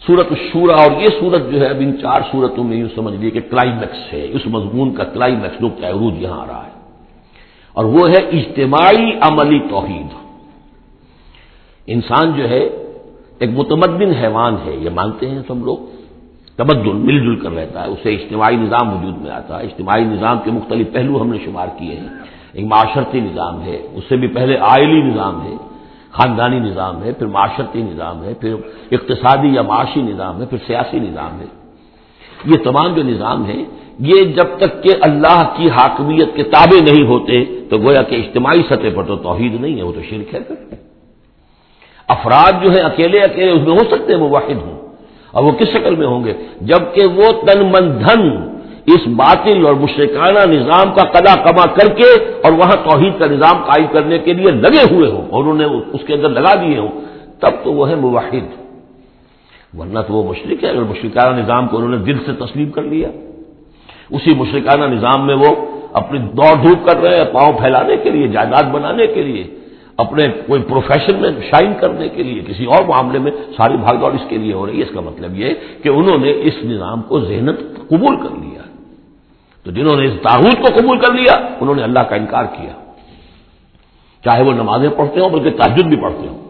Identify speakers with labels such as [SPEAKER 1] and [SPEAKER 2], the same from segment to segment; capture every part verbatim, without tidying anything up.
[SPEAKER 1] سورۃ الشورى، اور یہ سورت جو ہے اب ان چار سورتوں میں یوں سمجھ لیے کہ کلائمیکس ہے، اس مضمون کا کلائمیکس نقطۂ عروج یہاں آ رہا ہے، اور وہ ہے اجتماعی عملی توحید۔ انسان جو ہے ایک متمدن حیوان ہے، یہ مانتے ہیں سب لوگ، تمدن مل جل کر رہتا ہے، اسے اجتماعی نظام وجود میں آتا ہے۔ اجتماعی نظام کے مختلف پہلو ہم نے شمار کیے ہیں، ایک معاشرتی نظام ہے، اس سے بھی پہلے آئلی نظام ہے، خاندانی نظام ہے، پھر معاشرتی نظام ہے، پھر اقتصادی یا معاشی نظام ہے، پھر سیاسی نظام ہے۔ یہ تمام جو نظام ہیں، یہ جب تک کہ اللہ کی حاکمیت کے تابع نہیں ہوتے تو گویا کہ اجتماعی سطح پر تو توحید نہیں ہے، وہ تو شرک ہے۔ پھر افراد جو ہیں اکیلے اکیلے اس میں ہو سکتے ہیں وہ واحد ہوں، اور وہ کس شکل میں ہوں گے؟ جبکہ وہ تن من دھن اس باطل اور مشرکانہ نظام کا قضا کما کر کے اور وہاں توحید کا نظام قائم کرنے کے لیے لگے ہوئے ہوں اور انہوں نے اس کے اندر لگا دیے ہوں، تب تو وہ ہے موحد، ورنہ تو وہ مشرک ہے۔ اگر مشرکانہ نظام کو انہوں نے دل سے تسلیم کر لیا، اسی مشرکانہ نظام میں وہ اپنی دوڑ دھوپ کر رہے ہیں پاؤں پھیلانے کے لیے، جائیداد بنانے کے لیے، اپنے کوئی پروفیشن میں شائن کرنے کے لیے، کسی اور معاملے میں ساری بھاگ دوڑ اس کے لیے ہو رہی ہے، اس کا مطلب یہ کہ انہوں نے اس نظام کو ذہنت قبول کر لیا۔ تو جنہوں نے اس طاغوت کو قبول کر لیا انہوں نے اللہ کا انکار کیا، چاہے وہ نمازیں پڑھتے ہوں بلکہ تہجد بھی پڑھتے ہوں۔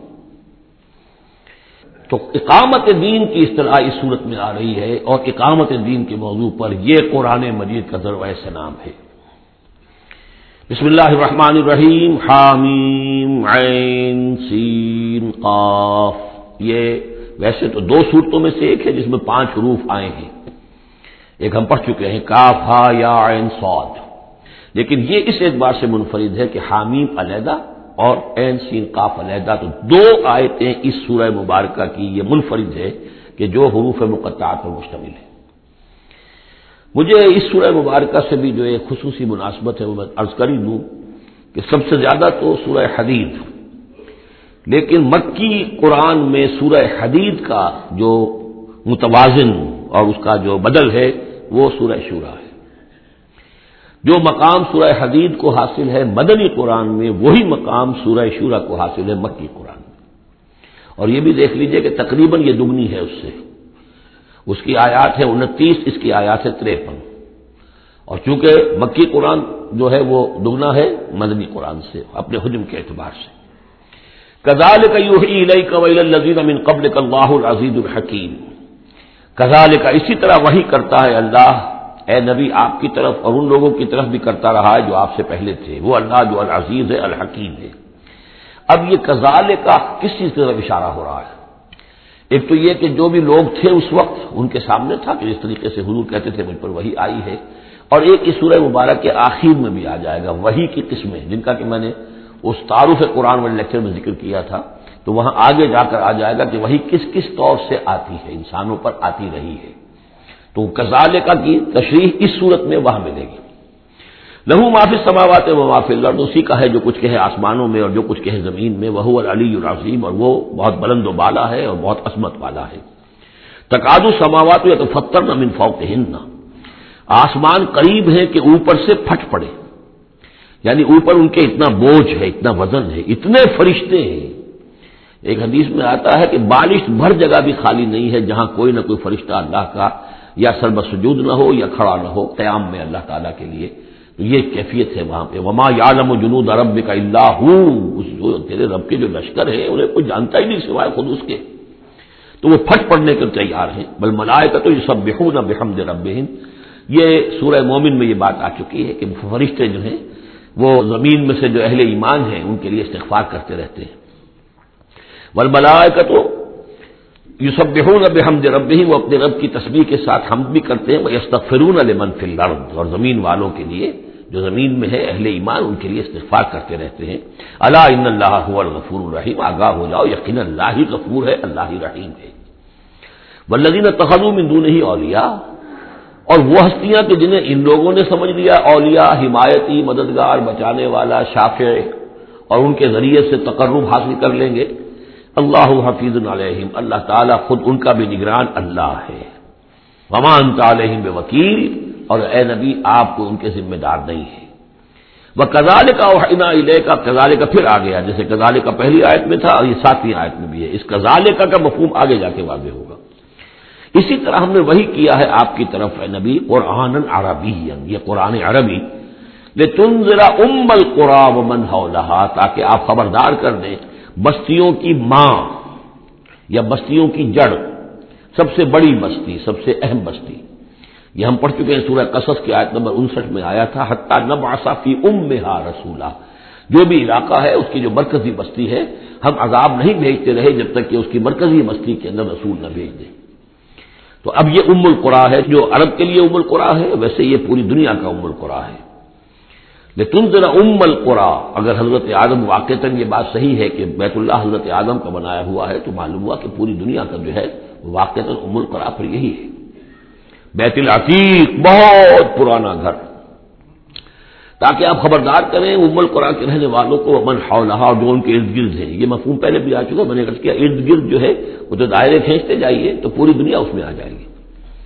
[SPEAKER 1] تو اقامت دین کی اصطلاح اس صورت میں آ رہی ہے، اور اقامت دین کے موضوع پر یہ قرآن مجید کا ذروۂ سلام ہے۔ بسم اللہ الرحمن الرحیم، حامیم عین سین قاف۔ یہ ویسے تو دو صورتوں میں سے ایک ہے جس میں پانچ حروف آئے ہیں، ایک ہم پڑھ چکے ہیں کاف ہا یا عین صاد، لیکن یہ اس اعتبار سے منفرد ہے کہ حامیم علیحدہ اور عین سین قاف علیحدہ، تو دو آیتیں اس سورہ مبارکہ کی یہ منفرد ہے کہ جو حروف مقطعات پر مشتمل ہے۔ مجھے اس سورہ مبارکہ سے بھی جو ایک خصوصی مناسبت ہے وہ میں عرض کر ہی دوں کہ سب سے زیادہ تو سورہ حدید، لیکن مکی قرآن میں سورہ حدید کا جو متوازن اور اس کا جو بدل ہے وہ سورہ شورى ہے۔ جو مقام سورہ حدید کو حاصل ہے مدنی قرآن میں، وہی مقام سورہ شورى کو حاصل ہے مکی قرآن میں، اور یہ بھی دیکھ لیجئے کہ تقریباً یہ دگنی ہے اس سے، اس کی آیات ہے انتیس، اس کی آیات ہے تریپن، اور چونکہ مکی قرآن جو ہے وہ دگنا ہے مدنی قرآن سے اپنے حجم کے اعتبار سے۔ کذالک یوحی الیک والی الذین من قبلک اللہ العزیز الحکیم، کذالک اسی طرح وحی کرتا ہے اللہ اے نبی آپ کی طرف اور ان لوگوں کی طرف بھی کرتا رہا ہے جو آپ سے پہلے تھے، وہ اللہ جو العزیز ہے الحکیم ہے۔ اب یہ کذالک کس چیز کی طرف اشارہ ہو رہا ہے؟ ایک تو یہ کہ جو بھی لوگ تھے اس وقت ان کے سامنے تھا کہ جس طریقے سے حضور کہتے تھے مجھ پر وحی آئی ہے، اور ایک اس سورہ مبارک کے آخر میں بھی آ جائے گا وحی کی قسمیں، جن کا کہ میں نے اس تعارف قرآن والے لیکچر میں ذکر کیا تھا، تو وہاں آگے جا کر آ جائے گا کہ وحی کس کس طور سے آتی ہے، انسانوں پر آتی رہی ہے۔ تو کذالک کی تشریح اس صورت میں وہاں ملے گی۔ لہو ما فی السماوات و ما فی الارض، اسی کا ہے جو کچھ کہ ہے آسمانوں میں اور جو کچھ کہ ہے زمین میں، وہو العلی العظیم، اور وہ بہت بلند و بالا ہے اور بہت عظمت والا ہے۔ تکاد السماوات یتفطرن من فوقہن، آسمان قریب ہے کہ اوپر سے پھٹ پڑے، یعنی اوپر ان کے اتنا بوجھ ہے، اتنا وزن ہے، اتنے فرشتے ہیں۔ ایک حدیث میں آتا ہے کہ بالش بھر جگہ بھی خالی نہیں ہے جہاں کوئی نہ کوئی فرشتہ اللہ کا یا سرب سجود نہ ہو یا کھڑا نہ ہو قیام میں اللہ تعالیٰ کے لیے، تو یہ کیفیت ہے وہاں پہ۔ وما یعلم جنود ربک الا ہو، اس جو تیرے رب کے جو لشکر ہے انہیں کوئی جانتا ہی نہیں سوائے خود اس کے، تو وہ پھٹ پڑنے کے تیار ہیں۔ بل ملائکۃ یسبحون بحمد ربہم، یہ سورہ مومن میں یہ بات آ چکی ہے کہ فرشتے جو ہیں وہ زمین میں سے جو اہل ایمان ہیں ان کے لیے استغفار کرتے رہتے ہیں۔ والملائکۃ یسبحون بحمد ربہم، وہ اپنے رب کی تسبیح کے ساتھ حمد بھی کرتے ہیں، ویستغفرون لمن فی الارض، اور زمین والوں کے لیے جو زمین میں ہے اہل ایمان ان کے لیے استغفار کرتے رہتے ہیں۔ الا ان اللہ هو الغفور الرحیم، آگاہ ہو جاؤ یقینا اللہ ہی غفور ہے، اللہ ہی رحیم ہے۔ والذین اتخذوا من دونہ اولیاء، اور وہ ہستیاں کہ جنہیں ان لوگوں نے سمجھ لیا اولیاء، حمایتی، مددگار، بچانے والا، شافع، اور ان کے ذریعے سے تقرب حاصل کر لیں گے۔ اللہ حفیظ علیہم، اللہ تعالیٰ خود ان کا بھی نگران اللہ ہے۔ وما انت علیہم بوکیل، اور اے نبی آپ کو ان کے ذمہ دار نہیں ہے۔ وکذالک اوحینا الیک، کذالک پھر آ گیا، جیسے کذالک پہلی آیت میں تھا اور یہ ساتویں آیت میں بھی ہے، اس کذالک کا مفہوم آگے جا کے واضح ہوگا۔ اسی طرح ہم نے وہی کیا ہے آپ کی طرف ہے نبی قرآن عربیا، یہ قرآن عربی، لتنذر ام القری ومن حولها، تاکہ آپ خبردار کر دیں بستیوں کی ماں یا بستیوں کی جڑ، سب سے بڑی بستی، سب سے اہم بستی. یہ ہم پڑھ چکے ہیں سورہ قصص کی آیت نمبر انسٹھ میں آیا تھا، حتی نبعث فی امہا رسولا، جو بھی علاقہ ہے اس کی جو مرکزی بستی ہے ہم عذاب نہیں بھیجتے رہے جب تک کہ اس کی مرکزی بستی کے اندر رسول نہ بھیج دیں. تو اب یہ ام القری ہے، جو عرب کے لیے ام القری ہے ویسے یہ پوری دنیا کا ام القری ہے. لتنذر ام القری، اگر حضرت آدم واقعتاً یہ بات صحیح ہے کہ بیت اللہ حضرت آدم کا بنایا ہوا ہے تو معلوم ہوا کہ پوری دنیا کا جو ہے واقعتاً ام القری پر یہی ہے. بیت العتیق، بہت پرانا گھر، تاکہ آپ خبردار کریں ام القری کے رہنے والوں کو، من حولها، جو ان کے ارد گرد ہیں. یہ مفہوم پہلے بھی آ چکا، میں نے عرض کیا ارد گرد جو ہے وہ تو دائرے کھینچتے جائیے تو پوری دنیا اس میں آ جائے گی.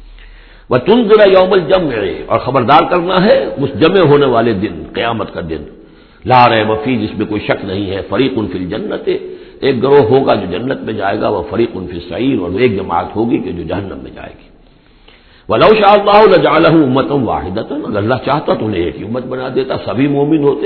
[SPEAKER 1] وتنذر یوم الجمع، اور خبردار کرنا ہے اس جمع ہونے والے دن، قیامت کا دن، لا ریب فیہ، جس میں کوئی شک نہیں ہے، فریق فی الجنت، ایک گروہ ہوگا جو جنت میں جائے گا، وہ فریق فی السعیر، اور ایک جماعت ہوگی کہ جو جہنم میں جائے گی. وَلَوْ شَاءَ اللَّهُ لَجَعَلَهُ أُمَّةً وَاحِدَةً، اگر اللہ چاہتا تو انہیں ایک ہی امت بنا دیتا، سبھی مومن ہوتے.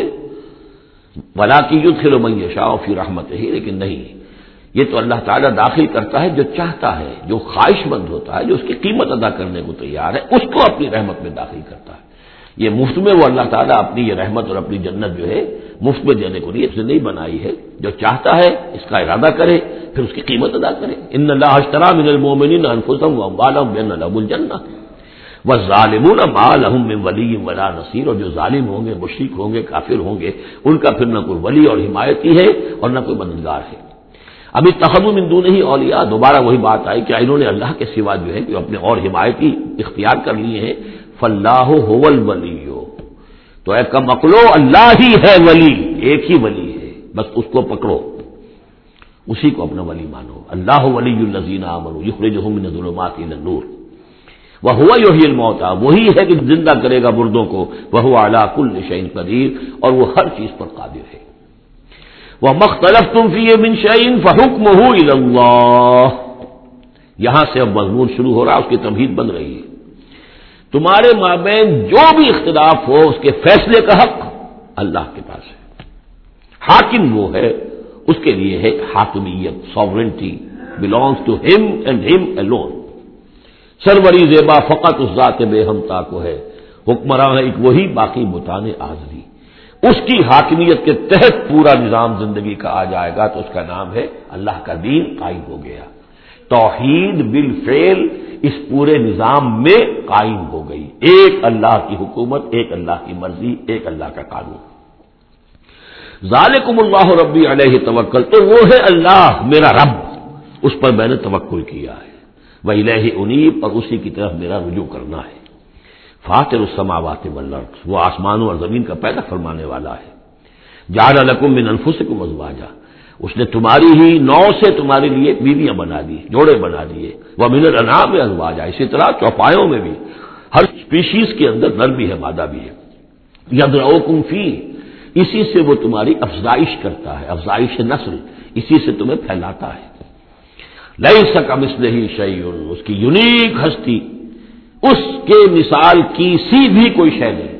[SPEAKER 1] وَلَٰكِن يُدْخِلُ مَن يَشَاءُ فِي رَحْمَتِهِ، لیکن نہیں، یہ تو اللہ تعالیٰ داخل کرتا ہے جو چاہتا ہے، جو خواہش مند ہوتا ہے، جو اس کی قیمت ادا کرنے کو تیار ہے، اس کو اپنی رحمت میں داخل کرتا ہے. یہ مفت میں وہ اللہ تعالیٰ اپنی یہ رحمت اور اپنی جنت جو ہے مفت میں دینے کو نہیں، اس نے نہیں بنائی ہے. جو چاہتا ہے اس کا ارادہ کرے پھر اس کی قیمت ادا کرے. ان اللہ اشتری من المؤمنین انفسهم واموالهم بان لهم الجنہ والظالمون ما لهم من ولی ولا نصیر، اور جو ظالم ہوں گے، مشرک ہوں گے، کافر ہوں گے، ان کا پھر نہ کوئی ولی اور حمایتی ہے اور نہ کوئی مددگار ہے. ابھی اتخذوا من دونہ اولیاء، دوبارہ وہی بات آئی کہ انہوں نے اللہ کے سوا جو ہے کہ اپنے اور حمایتی اختیار کر لیے ہیں. فاللہ هو الولی، تو اے کم عقلو، اللہ ہی ہے ولی، ایک ہی ولی ہے، بس اس کو پکڑو، اسی کو اپنا ولی مانو. اللہ ولی الذین آمنوا یخرجهم من الظلمات الی النور وہو یحیی الموتى، وہی ہے کہ زندہ کرے گا مردوں کو، وہو علی کل شیء قدیر، اور وہ ہر چیز پر قادر ہے. وَمَا اخْتَلَفْتُمْ فِيهِ مِنْ شَيْءٍ فَحُكْمُهُ إِلَى اللَّهِ، یہاں سے اب مضمون شروع ہو رہا، اس کی تمہید بن رہی ہے. تمہارے مابین جو بھی اختلاف ہو اس کے فیصلے کا حق اللہ کے پاس ہے. حاکم وہ ہے، اس کے لیے ہے حاکمیت، sovereignty belongs to him and him alone. سروری زیبا فقط اس ذات بے ہمتا کو ہے، حکمراں ہے ایک وہی، باقی بتانے آزری. اس کی حاکمیت کے تحت پورا نظام زندگی کا آ جائے گا تو اس کا نام ہے اللہ کا دین قائم ہو گیا. توحید بالفعل اس پورے نظام میں قائم ہو گئی. ایک اللہ کی حکومت، ایک اللہ کی مرضی، ایک اللہ کا قانون. ذالکم اللہ ربی علیہ توکل، تو وہ ہے اللہ میرا رب، اس پر میں نے توکل کیا ہے. وَإِلَيْهِ أُنِيبُ، اور اسی کی طرف میرا رجوع کرنا ہے. فاطر السماوات والارض، وہ آسمانوں اور زمین کا پیدا فرمانے والا ہے. جعل لکم من انفسکم ازواجا، اس نے تمہاری ہی نو سے تمہارے لیے بیویاں بنا دی، جوڑے بنا دیے. ومن الانعام ازواجا، اسی طرح چوپایوں میں بھی ہر اسپیشیز کے اندر نر بھی ہے، مادہ بھی ہے. یذرؤکم فیہ، اسی سے وہ تمہاری افزائش کرتا ہے، افزائش نسل، اسی سے تمہیں پھیلاتا ہے. لیس کمثلہ شیء، اس کی یونیک ہستی، اس کے مثال کی سی بھی کوئی شے نہیں.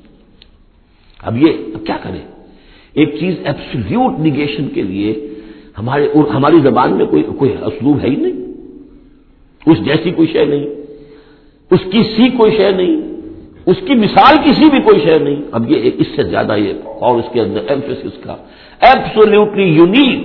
[SPEAKER 1] اب یہ اب کیا کریں؟ ایک چیز ایبسلیوٹ نیگیشن کے لیے ہمارے ہماری زبان میں کوئی کوئی اسلوب ہے ہی نہیں. اس جیسی کوئی شے نہیں، اس کی سی کوئی شے نہیں، اس کی مثال کسی بھی کوئی شے نہیں. اب یہ اس سے زیادہ یہ اور اس کے اندر ایمفیسس کا ایبسلیوٹلی یونیک،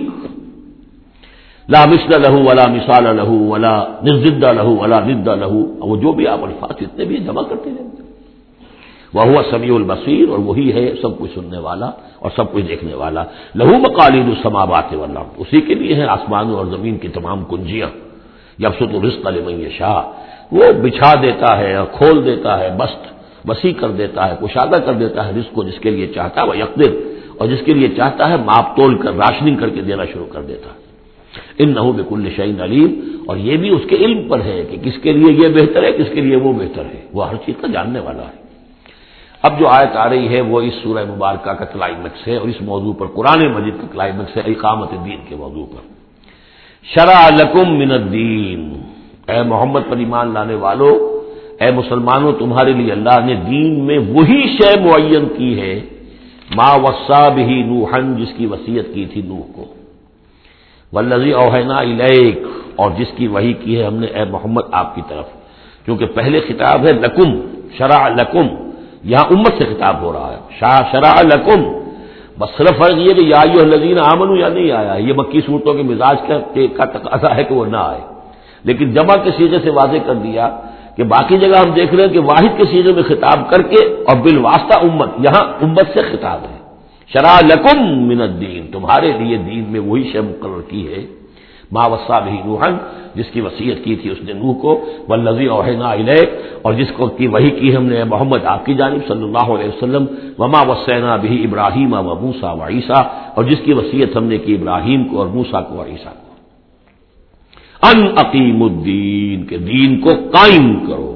[SPEAKER 1] لا مثل لہو ولا مثال لہو ولا نضد لہو ولا ند لہو، وہ جو بھی آپ الفاظ اتنے بھی جمع کرتے رہتے. وہو السمیع البصیر، اور وہی ہے سب کچھ سننے والا اور سب کچھ دیکھنے والا. لہو مقالید السماوات والارض، اسی کے لیے ہیں آسمانوں اور زمین کی تمام کنجیاں. یبسط الرزق لمن یشاء، وہ بچھا دیتا ہے اور کھول دیتا ہے، بست وسیع کر دیتا ہے، کشادہ کر دیتا ہے رزق کو جس کے لیے چاہتا ہے، وہ یقدر، اور جس کے لیے چاہتا ہے ماپ تول کر راشننگ کر کے دینا شروع کر دیتا ہے. انہ بکل شیء علیم، اور یہ بھی اس کے علم پر ہے کہ کس کے لیے یہ بہتر ہے، کس کے لیے وہ بہتر ہے، وہ ہر چیز کا جاننے والا ہے. اب جو آیت آ رہی ہے وہ اس سورہ مبارکہ کا کلائمیکس ہے، اور اس موضوع پر قرآن مجید کا کلائمیکس ہے، اقامت دین کے موضوع پر. شرع لکم من الدین، اے محمد پر ایمان لانے والو، اے مسلمانوں، تمہارے لیے اللہ نے دین میں وہی شے معین کی ہے ما وصى به نوحا، جس کی وصیت کی تھی نوح کو، والذی اوحینا الیک، اور جس کی وحی کی ہے ہم نے اے محمد آپ کی طرف، کیونکہ پہلے خطاب ہے لکم، شرع لکم، یہاں امت سے خطاب ہو رہا ہے، شرع لکم، بس صرف فرق یہ کہ یا ایھا الذین آمنوا یا نہیں آیا، یہ مکی صورتوں کے مزاج کا کا تقاضا ہے کہ وہ نہ آئے، لیکن جمع کے سیغے سے واضح کر دیا کہ باقی جگہ ہم دیکھ رہے ہیں کہ واحد کے سیغے میں خطاب کر کے اور بالواسطہ امت، یہاں امت سے خطاب ہے، شرع لکم من الدین، تمہارے لیے دین میں وہی شے مقرر کی ہے ما وصى به نوحا، جس کی وصیت کی تھی اس نے نوح کو، والذی اوحینا الیک، اور جس کو کی وحی کی ہم نے محمد آپ کی جانب صلی اللہ علیہ وسلم، وما وصینا به ابراہیم و موسیٰ و عیسیٰ، اور جس کی وصیت ہم نے کی ابراہیم کو اور موسیٰ کو اور عیسیٰ کو، ان اقیموا الدین، کہ دین کو قائم کرو۔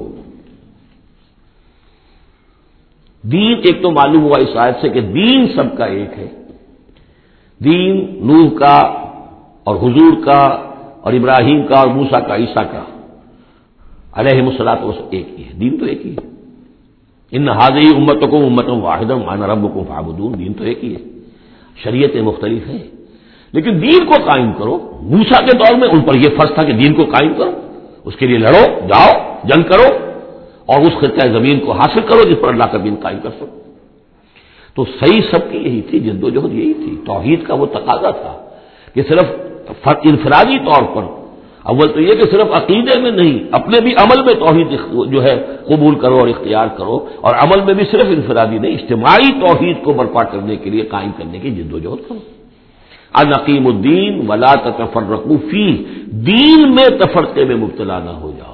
[SPEAKER 1] دین ایک تو معلوم ہوا اس آیت سے کہ دین سب کا ایک ہے، دین نوح کا اور حضور کا اور ابراہیم کا اور موسیٰ کا عیسیٰ کا علیہم الصلوۃ والسلام ایک ہی ہے، دین تو ایک ہی ہے، ان ھذہ امتکم امۃ واحدۃ وانا ربکم فاعبدون، دین تو ایک ہی ہے، شریعتیں مختلف ہیں لیکن دین کو قائم کرو۔ موسیٰ کے دور میں ان پر یہ فرض تھا کہ دین کو قائم کرو، اس کے لیے لڑو، جاؤ، جنگ کرو اور اس خطہ زمین کو حاصل کرو جس پر اللہ کا دین قائم کر سکو۔ تو صحیح سب کی یہی تھی، جد و جہد یہی تھی، توحید کا وہ تقاضا تھا کہ صرف انفرادی طور پر، اول تو یہ کہ صرف عقیدے میں نہیں، اپنے بھی عمل میں توحید جو ہے قبول کرو اور اختیار کرو، اور عمل میں بھی صرف انفرادی نہیں، اجتماعی توحید کو برپا کرنے کے لیے قائم کرنے کی جد و جہد کرو۔ ان اقیموا الدین ولا تتفرقوا فیہ، دین میں تفرقے میں مبتلا نہ ہو جاؤ۔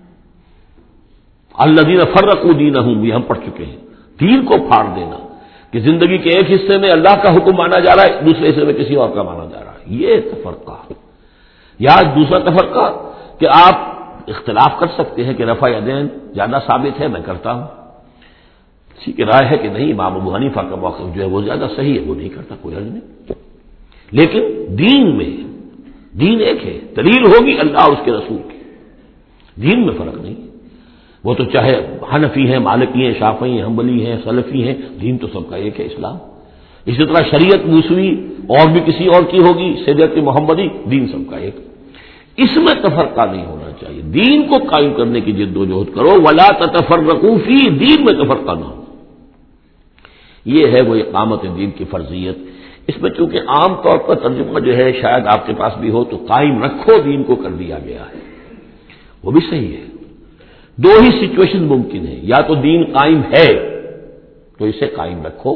[SPEAKER 1] الذین فرقوا دینہم، یہ ہم پڑھ چکے ہیں، دین کو پھاڑ دینا کہ زندگی کے ایک حصے میں اللہ کا حکم مانا جا رہا ہے، دوسرے حصے میں کسی اور کا مانا جا رہا ہے، یہ تفرقہ۔ یا دوسرا تفرقہ کہ آپ اختلاف کر سکتے ہیں کہ رفع یدین زیادہ ثابت ہے، میں کرتا ہوں، کسی کی رائے ہے کہ نہیں امام ابو حنیفہ کا موقف جو ہے وہ زیادہ صحیح ہے، وہ نہیں کرتا، کوئی حرج نہیں، لیکن دین میں دین ایک ہے، دلیل ہوگی اللہ اور اس کے رسول کی، دین میں فرق نہیں، وہ تو چاہے حنفی ہیں، مالکی ہیں، شافعی ہیں، حنبلی ہیں، سلفی ہیں، دین تو سب کا ایک ہے، اسلام۔ اسی طرح شریعت موسوی اور بھی کسی اور کی ہوگی، شریعت محمدی، دین سب کا ایک، اس میں تفرقہ نہیں ہونا چاہیے، دین کو قائم کرنے کی جد و جہد کرو، ولا تتفرقوا فی، دین میں تفرقہ نہ ہو، یہ ہے وہ اقامت دین کی فرضیت۔ اس میں چونکہ عام طور پر ترجمہ جو ہے شاید آپ کے پاس بھی ہو تو قائم رکھو دین کو کر دیا گیا ہے، وہ بھی صحیح ہے، دو ہی سچویشن ممکن ہے، یا تو دین قائم ہے تو اسے قائم رکھو،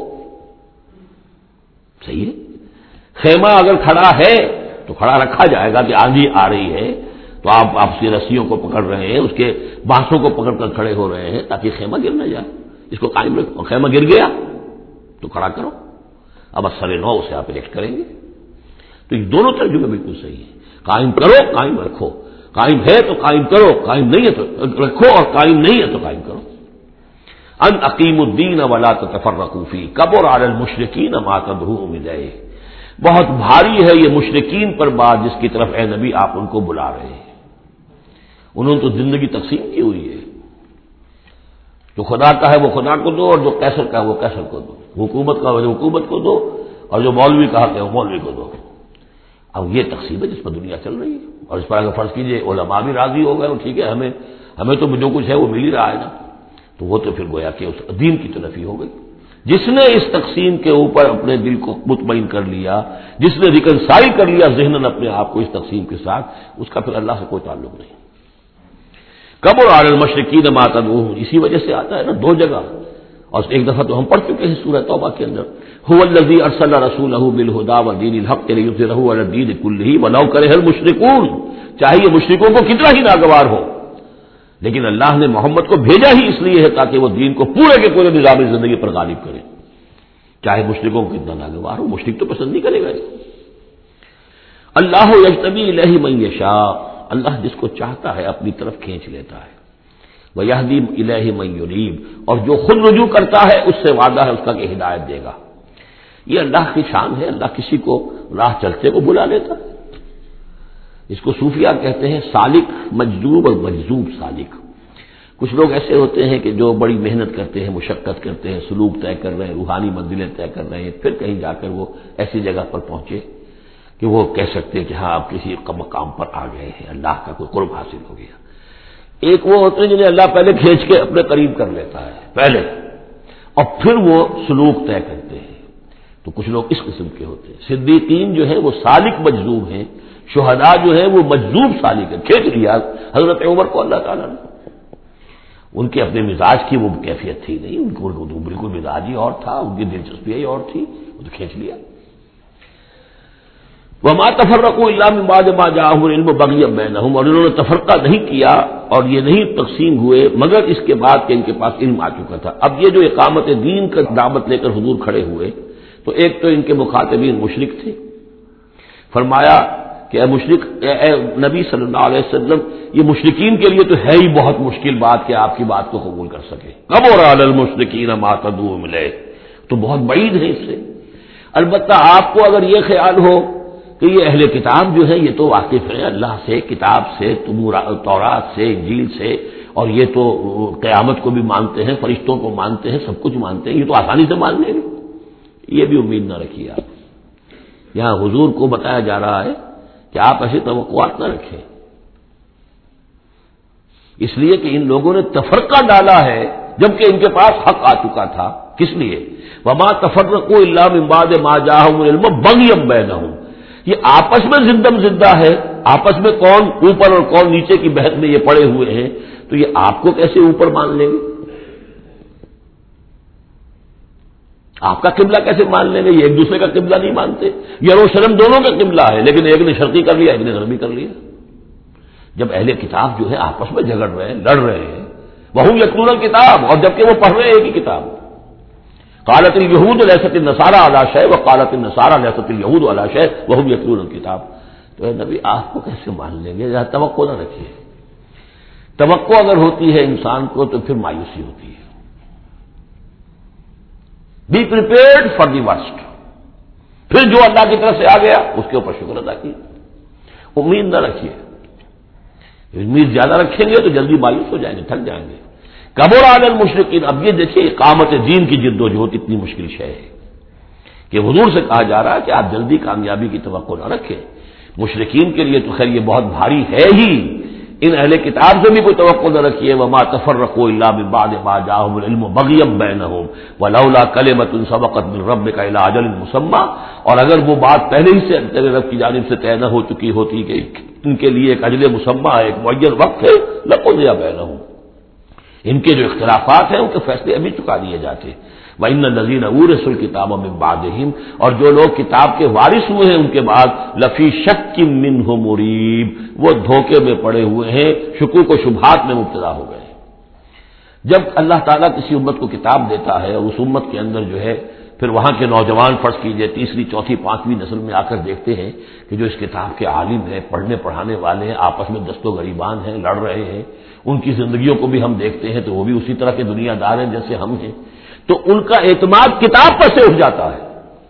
[SPEAKER 1] صحیح ہے، خیمہ اگر کھڑا ہے تو کھڑا رکھا جائے گا کہ آندھی آ رہی ہے تو آپ آپ کی رسیوں کو پکڑ رہے ہیں، اس کے بانسوں کو پکڑ کر کھڑے ہو رہے ہیں تاکہ خیمہ گر نہ جائے، اس کو قائم رکھو، خیمہ گر گیا تو کھڑا کرو، اب اثر نو اسے آپ ریکٹ کریں گے، تو یہ دونوں ترجمے بالکل صحیح ہیں، قائم کرو، قائم رکھو، قائم ہے تو قائم کرو، قائم نہیں ہے تو رکھو، اور قائم نہیں ہے تو قائم کرو۔ ان اقیموا الدین ولا تتفرقوا فیہ کبر علی المشرکین ما تدعوهم الیہ، بہت بھاری ہے یہ مشرکین پر بات جس کی طرف اے نبی آپ ان کو بلا رہے ہیں، انہوں نے تو زندگی تقسیم کی ہوئی ہے، جو خدا کا ہے وہ خدا کو دو، اور جو قیصر کا ہے وہ قیصر کو دو، حکومت کا ہے حکومت کو دو، اور جو مولوی کا حق ہے وہ مولوی کو دو۔ اب یہ تقسیم ہے جس پر دنیا چل رہی ہے، اور اس پر اگر فرض کیجئے علماء بھی راضی ہو گئے ٹھیک ہے، ہمیں ہمیں تو جو کچھ ہے وہ مل ہی رہا ہے نا، تو وہ تو پھر گویا کہ اس دین کی تو نفی ہو گئی۔ جس نے اس تقسیم کے اوپر اپنے دل کو مطمئن کر لیا، جس نے ریکنسائل کر لیا ذہناً اپنے آپ کو اس تقسیم کے ساتھ، اس کا پھر اللہ سے کوئی تعلق نہیں۔ کبر علی المشرکین ما تدعوهم، اسی وجہ سے آتا ہے نا دو جگہ، اور ایک دفعہ تو ہم پڑھ چکے ہیں سورہ توبہ کے اندر، هو الذی ارسل رسولہ بالہدی ودین الحق لیظہرہ علی الدین کلہ ولو کرہ المشرکون، چاہے یہ مشرکوں کو کتنا ہی ناگوار ہو، لیکن اللہ نے محمد کو بھیجا ہی اس لیے ہے تاکہ وہ دین کو پورے کے پورے نظام زندگی پر غالب کرے، چاہے مشرکوں کو کتنا ناگوار ہو، مشرک تو پسند نہیں کرے گا۔ اللہ یجتبی الیہ من یشاء، اللہ جس کو چاہتا ہے اپنی طرف کھینچ لیتا ہے، ویہدی الیہ من ینیب، اور جو خود رجوع کرتا ہے اس سے وعدہ ہے اس کا کہ ہدایت دے گا۔ یہ اللہ کی شان ہے، اللہ کسی کو راہ چلتے کو بلا لیتا ہے، اس کو صوفیہ کہتے ہیں سالک مجذوب اور مجذوب سالک۔ کچھ لوگ ایسے ہوتے ہیں کہ جو بڑی محنت کرتے ہیں، مشقت کرتے ہیں، سلوک طے کر رہے ہیں، روحانی منزلیں طے کر رہے ہیں، پھر کہیں جا کر وہ ایسی جگہ پر پہنچے کہ وہ کہہ سکتے ہیں کہ ہاں آپ کسی مقام پر آ گئے ہیں، اللہ کا کوئی قرب حاصل ہو گیا۔ ایک وہ ہوتے ہیں جنہیں اللہ پہلے کھینچ کے اپنے قریب کر لیتا ہے پہلے، اور پھر وہ سلوک طے کرتے ہیں۔ تو کچھ لوگ اس قسم کے ہوتے ہیں۔ صدیقین جو ہیں وہ سالک مجذوب ہیں، شہداء جو ہیں وہ مجذوب سالک ہیں، کھینچ لیا حضرت عمر کو اللہ تعالیٰ نے۔ ان کے اپنے مزاج کی وہ کیفیت تھی نہیں، ان کو بالکل مزاج ہی اور تھا، ان کی دلچسپی ہی اور تھی، وہ تو کھینچ لیا۔ وما تفرقوا الا من بعد ما جاءهم العلم بغيا بينهم، اور انہوں نے تفرقہ نہیں کیا اور یہ نہیں تقسیم ہوئے مگر اس کے بعد کہ ان کے پاس علم آ چکا تھا۔ اب یہ جو اقامت دین کا دعوت لے کر حضور کھڑے ہوئے تو ایک تو ان کے مخاطبین مشرک تھے، فرمایا کہ اے مشرک، اے اے نبی صلی اللہ علیہ وسلم، یہ مشرکین کے لیے تو ہے ہی بہت مشکل بات کہ آپ کی بات کو قبول کر سکے۔ کبر علی المشرکین ما تدعوهم الیہ، تو بہت بعید ہے اس سے۔ البتہ آپ کو اگر یہ خیال ہو کہ یہ اہل کتاب جو ہے یہ تو واقف ہیں اللہ سے، کتاب سے، تورات سے، انجیل سے، اور یہ تو قیامت کو بھی مانتے ہیں، فرشتوں کو مانتے ہیں، سب کچھ مانتے ہیں، یہ تو آسانی سے مان لیں گے، یہ بھی امید نہ رکھیے آپ۔ یہاں حضور کو بتایا جا رہا ہے کہ آپ ایسی توقعات نہ رکھیں، اس لیے کہ ان لوگوں نے تفرقہ ڈالا ہے جبکہ ان کے پاس حق آ چکا تھا۔ کس لیے؟ وما تفرقوا الا من بعد ما جاءهم العلم بغيا بينهم، یہ آپس میں زندم زندہ ہے، آپس میں کون اوپر اور کون نیچے کی بحث میں یہ پڑے ہوئے ہیں، تو یہ آپ کو کیسے اوپر مان لیں گے؟ آپ کا قبلہ کیسے مان لیں گے؟ یہ ایک دوسرے کا قبلہ نہیں مانتے، یروشلم دونوں کا قبلہ ہے لیکن ایک نے شرقی کر لیا، ایک نے غربی کر لیا۔ جب اہل کتاب جو ہے آپس میں جھگڑ رہے ہیں، لڑ رہے ہیں، وہم یتلون الکتاب، اور جبکہ وہ پڑھ رہے ہیں ایک ہی کتاب۔ قالت الیہود لیست النصارى علی شیء وقالت النصارى لیست الیہود علی شیء وہم یتلون الکتاب۔ تو اے نبی آپ کو کیسے مان لیں گے؟ ذرا توقع نہ رکھیے۔ توقع اگر ہوتی ہے انسان کو تو پھر مایوسی ہوتی ہے۔ Be prepared for the worst, پھر جو اللہ کی طرف سے آ گیا اس کے اوپر شکر ادا کیے، امید نہ رکھیے۔ امید زیادہ رکھیں گے تو جلدی مایوس ہو جائیں گے، تھک جائیں گے۔ کبر علی المشرکین، اب یہ دیکھیے اقامت دین کی جد و جہد اتنی مشکل شے ہے کہ حضور سے کہا جا رہا ہے کہ آپ جلدی کامیابی کی توقع نہ رکھیں۔ مشرکین کے لیے تو خیر یہ بہت بھاری ہے ہی، ان اہل کتاب سے بھی کوئی توقع نہ رکھیے۔ وما تفرقوا الا من بعد ما جاءهم العلم بغيا بينهم ولولا كلمة سبقت من ربك الى اجل مسمى، اور اگر وہ بات پہلے ہی سے تیرے رب کی جانب سے طے نہ ہو چکی ہوتی کہ ان کے لیے ایک اجل مسمى، ایک معین وقت ہے، لقضي بينهم، ان کے جو اختلافات ہیں ان کے فیصلے ابھی چکا دیے جاتے۔ وَإِنَّ الَّذِينَ أُورِثُوا الْكِتَابَ مِن بَعْدِهِمْ، اور جو لوگ کتاب کے وارث ہوئے ہیں ان کے بعد، لَفِي شَكٍّ مِّنْهُ مُرِيبٍ، وہ دھوکے میں پڑے ہوئے ہیں، شکوک و شبہات میں مبتلا ہو گئے۔ جب اللہ تعالیٰ کسی امت کو کتاب دیتا ہے اور اس امت کے اندر جو ہے پھر وہاں کے نوجوان فرض کیجئے تیسری چوتھی پانچویں نسل میں آ کر دیکھتے ہیں کہ جو اس کتاب کے عالم ہیں، پڑھنے پڑھانے والے ہیں، آپس میں دست و گریبان ہیں، لڑ رہے ہیں، ان کی زندگیوں کو بھی ہم دیکھتے ہیں تو وہ بھی اسی طرح کے دنیا دار ہیں جیسے ہم ہیں، تو ان کا اعتماد کتاب پر سے اٹھ جاتا ہے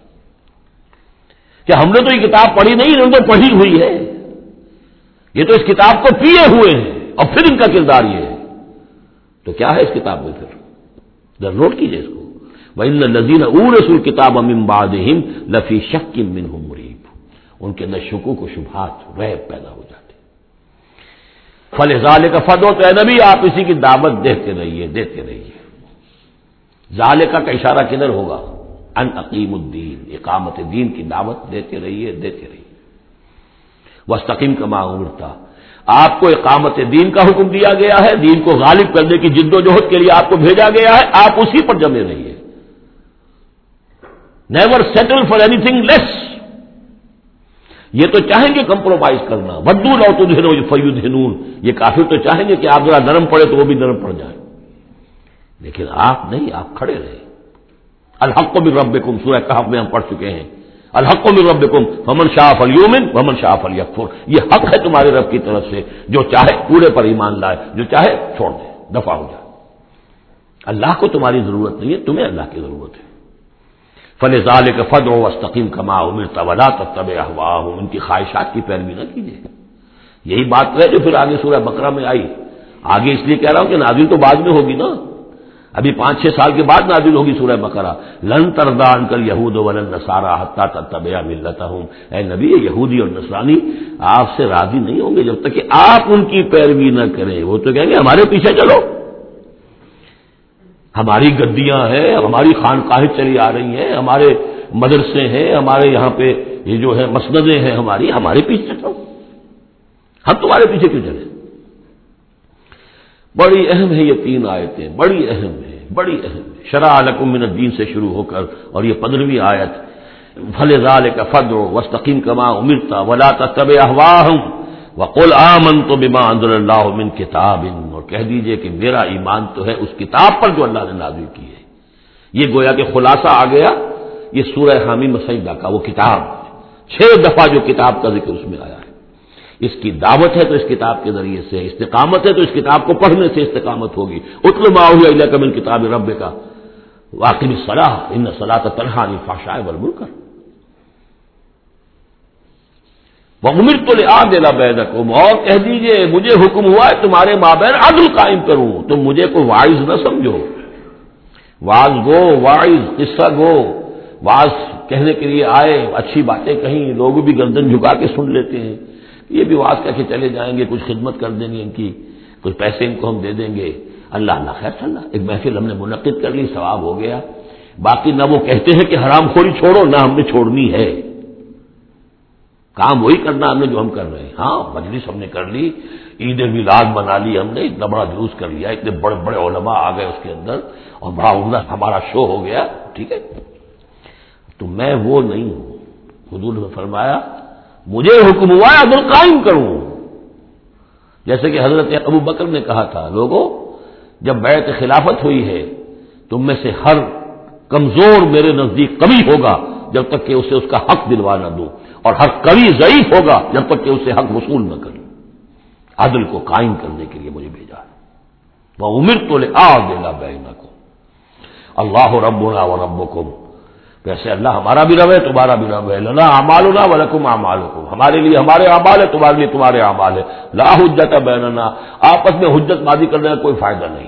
[SPEAKER 1] کہ ہم نے تو یہ کتاب پڑھی نہیں، انہوں نے تو پڑھی ہوئی ہے، یہ تو اس کتاب کو پیے ہوئے ہیں، اور پھر ان کا کردار یہ ہے۔ تو کیا ہے اس کتاب میں؟ پھر ذرا نوٹ کیجیے اس کو، وَإِنَّ الَّذِينَ أُورِثُوا الْكِتَابَ مِن بَعْدِهِمْ لَفِي شَكٍّ مِّنْهُ مُرِيبٍ، ان کے اندر شکوک و شبہات ریب پیدا ہو جاتے۔ فَلِذَلِكَ فَادْعُ، تو اے نبی آپ اسی کی دعوت دیتے رہیے دیتے رہیے۔ ذالکہ کا اشارہ کدھر ہوگا؟ ان اقیم الدین، اقامت دین کی دعوت دیتے رہیے دیتے رہیے۔ واستقم کما امرت، آپ کو اقامت دین کا حکم دیا گیا ہے، دین کو غالب کرنے کی جد و جہد کے لیے آپ کو بھیجا گیا ہے، آپ اسی پر جمے رہیے۔ Never settle for anything less, یہ تو چاہیں گے کمپرومائز کرنا، ودو لو تدہنوا فیدہنون، یہ کافر تو چاہیں گے کہ آپ ذرا نرم پڑے تو وہ بھی نرم پڑ جائیں، لیکن آپ نہیں، آپ کھڑے رہے۔ الحق من ربکم، سورہ کہف میں ہم پڑھ چکے ہیں، الحق من ربکم فمن شاء فلیؤمن ومن شاء فلیکفر، یہ حق ہے تمہارے رب کی طرف سے، جو چاہے پورے پر ایمان لائے، جو چاہے چھوڑ دے، دفع ہو جائے۔ اللہ کو تمہاری ضرورت نہیں ہے، تمہیں اللہ کی ضرورت ہے۔ فلذلک فادع واستقم کما امرت ولا تتبع اهواءهم، ان کی خواہشات کی پیروی نہ کیجیے، یہی بات ہے جو پھر آگے سورہ بقرہ میں آئی. آگے اس لیے کہہ رہا ہوں کہ نازل تو بعد میں ہوگی نا، ابھی پانچ چھ سال کے بعد نازل ہوگی سورہ بقرہ. لن ترضى عنك اليهود ولا النصارى حتى تتبع ملتهم. اے نبی، یہودی اور نصرانی آپ سے راضی نہیں ہوں گے جب تک کہ آپ ان کی پیروی نہ کریں. وہ تو کہیں گے ہمارے پیچھے چلو، ہماری گدیاں ہیں، ہماری خانقاہیں چلی آ رہی ہیں، ہمارے مدرسے ہیں، ہمارے یہاں پہ یہ جو ہے مسندیں ہیں ہماری، ہمارے پیچھے چلو، ہم تمہارے پیچھے کیوں چلیں. بڑی اہم ہے یہ تین آیتیں، بڑی اہم ہے، بڑی اہم ہے. شرع لکم من الدین سے شروع ہو کر اور یہ پندرہویں آیت فلذلک فادع واستقم کما امرت ولا تتبع اهواءهم وقل آمنت بما انزل اللہ من کتاب. اور کہہ دیجئے کہ میرا ایمان تو ہے اس کتاب پر جو اللہ نے نازل کی ہے. یہ گویا کہ خلاصہ آ گیا یہ سورہ حامیم سجدہ کا، وہ کتاب چھ دفعہ جو کتاب کا ذکر اس میں آیا ہے. اس کی دعوت ہے تو اس کتاب کے ذریعے سے، استقامت ہے تو اس کتاب کو پڑھنے سے استقامت ہوگی. اتل ما اوحی الیک من کتاب ربک واقم الصلاۃ ان الصلاۃ تنہی عن الفحشاء والمنکر وامرت لأعدل بینکم. اور کہہ دیجئے مجھے حکم ہوا ہے تمہارے مابین عدل قائم کروں. تم مجھے کوئی واعظ نہ سمجھو، واعظ گو، واعظ قصہ گو، واعظ کہنے کے لیے آئے، اچھی باتیں کہیں، لوگ بھی گردن جھکا کے سن لیتے ہیں. یہ بھی واعظ کہہ کے چلے جائیں گے، کچھ خدمت کر دیں گے ان کی، کچھ پیسے ان کو ہم دے دیں گے. اللہ نہ خیر صلاح، ایک محفل ہم نے منعقد کر لی، ثواب ہو گیا. باقی نہ وہ کہتے ہیں کہ حرام خوری چھوڑو، نہ ہم نے چھوڑنی ہے. کام وہی کرنا ہم نے جو ہم کر رہے ہیں. ہاں مجلس ہم نے کر لی، عید میلاد منا لی ہم نے، اتنا بڑا جلوس کر لیا، اتنے بڑے بڑے علماء آ گئے اس کے اندر اور بڑا عمدہ ہمارا شو ہو گیا، ٹھیک ہے. تو میں وہ نہیں ہوں. حضور نے فرمایا مجھے حکم ہوا ہے عدل قائم کروں. جیسے کہ حضرت ابو بکر نے کہا تھا، لوگوں جب بیعت خلافت ہوئی ہے تم میں سے ہر کمزور میرے نزدیک قوی ہوگا جب تک کہ اسے اس کا حق دلوا نہ دوں، اور ہر قوی ضعیف ہوگا جب تک کہ اسے حق وصول نہ کروں. عدل کو قائم کرنے کے لیے مجھے بھیجا ہے. وَأُمِرْتُ لِأَعْدِلَ بَيْنَكُمْ اللہ ربنا وربکم. ویسے اللہ ہمارا بھی رب ہے، تمہارا بھی رب ہے. لنا اعمالنا ولکم اعمالکم. ہمارے لیے ہمارے اعمال ہے، تمہارے لیے تمہارے اعمال ہے. لا حجت بیننا. آپس میں حجت بازی کرنے کا کوئی فائدہ نہیں.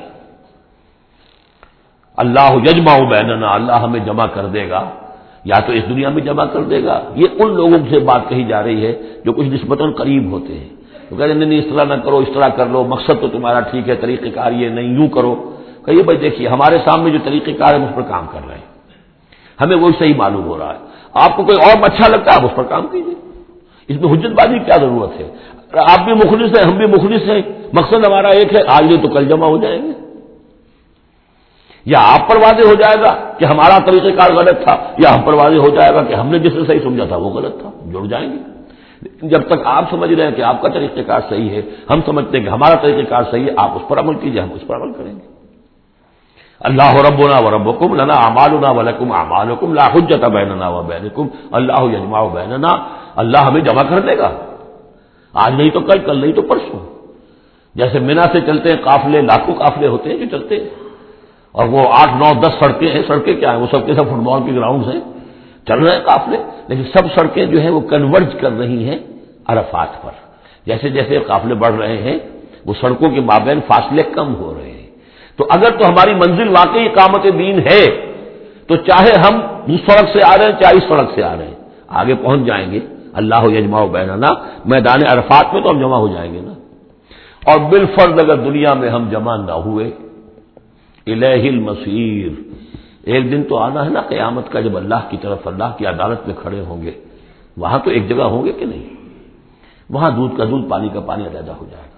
[SPEAKER 1] اللہ یجمع بیننا. اللہ ہمیں جمع کر دے گا، یا تو اس دنیا میں جمع کر دے گا. یہ ان لوگوں سے بات کہی جا رہی ہے جو کچھ نسبتاً قریب ہوتے ہیں. تو کہتے ہیں نہیں اس طرح نہ کرو، اس طرح کر لو، مقصد تو تمہارا ٹھیک ہے، طریقہ کار یہ نہیں، یوں کرو. کہیے بھائی دیکھیے ہمارے سامنے جو طریقہ کار ہے اس پر کام کر رہے ہیں، ہمیں وہی صحیح معلوم ہو رہا ہے. آپ کو کوئی اور اچھا لگتا ہے آپ اس پر کام کیجیے. اس میں حجت بازی کیا ضرورت ہے؟ آپ بھی مخلص ہیں، ہم بھی مخلص ہیں، مقصد ہمارا ایک ہے، آج نہیں تو کل جمع ہو جائیں گے. یا آپ پر واضح ہو جائے گا کہ ہمارا طریقہ کار غلط تھا، یا ہم پر واضح ہو جائے گا کہ ہم نے جس سے صحیح سمجھا تھا وہ غلط تھا. جڑ جائیں گے. جب تک آپ سمجھ رہے ہیں کہ آپ کا طریقہ کار صحیح ہے، ہم سمجھتے ہیں کہ ہمارا طریقہ کار صحیح ہے، آپ اس پر عمل کیجیے، ہم اس پر عمل کریں گے. اللہ ربنا وربکم لنا اعمالنا ولکم اعمالکم لا حجت بیننا وبینکم اللہ یجمع بیننا. اللہ ہمیں جمع کر دے گا، آج نہیں تو کل، کل نہیں تو پرسوں. جیسے مینا سے چلتے ہیں قافلے، لاکھوں قافلے ہوتے ہیں جو چلتے ہیں، اور وہ آٹھ نو دس سڑکیں ہیں. سڑکیں کیا ہیں؟ وہ سب کے سب فٹ بال کے گراؤنڈز ہیں، چل رہے ہیں قافلے. لیکن سب سڑکیں جو ہیں وہ کنورج کر رہی ہیں عرفات پر. جیسے جیسے قافلے بڑھ رہے ہیں وہ سڑکوں کے مابین فاصلے کم ہو رہے ہیں. تو اگر تو ہماری منزل واقعی اقامت دین ہے تو چاہے ہم اس سڑک سے آ رہے ہیں چاہے اس سڑک سے آ رہے ہیں آگے پہنچ جائیں گے. اللہ یجمع بیننا، میدان عرفات میں تو ہم جمع ہو جائیں گے نا. اور بالفرض اگر دنیا میں ہم جمع نہ ہوئے، الیہ المصیر، ایک دن تو آنا ہے نا قیامت کا، جب اللہ کی طرف اللہ کی عدالت میں کھڑے ہوں گے. وہاں تو ایک جگہ ہوں گے کہ نہیں؟ وہاں دودھ کا دودھ، پانی کا پانی علیحدہ ہو جائے گا.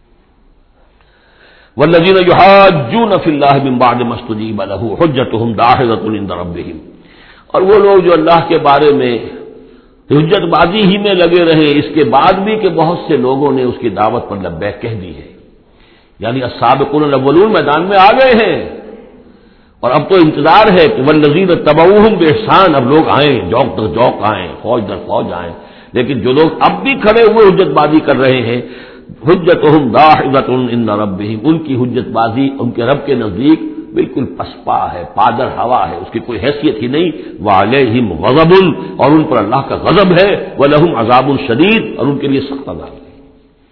[SPEAKER 1] والذین یحاجون فی اللہ من بعد ما استجیب له حجتهم داحضۃ عند ربهم. اور وہ لوگ جو اللہ کے بارے میں حجت بازی ہی میں لگے رہے اس کے بعد بھی کہ بہت سے لوگوں نے اس کی دعوت پر لبیک کہہ دی ہے، یعنی السابقون الاولون میدان میں آ گئے ہیں. اور اب تو انتظار ہے کہ والذین تبعوہم باحسان، اب لوگ آئیں، جوق در جوق آئیں، فوج در فوج آئیں. لیکن جو لوگ اب بھی کھڑے ہوئے حجت بازی کر رہے ہیں، حجتہم داحضۃ عند ربہم، ان کی حجت بازی ان کے رب کے نزدیک بالکل پسپا ہے، پادر ہوا ہے، اس کی کوئی حیثیت ہی نہیں. وعلیہم غضب، اور ان پر اللہ کا غضب ہے. ولہم عذاب شدید، اور ان کے لیے سخت عذاب ہے.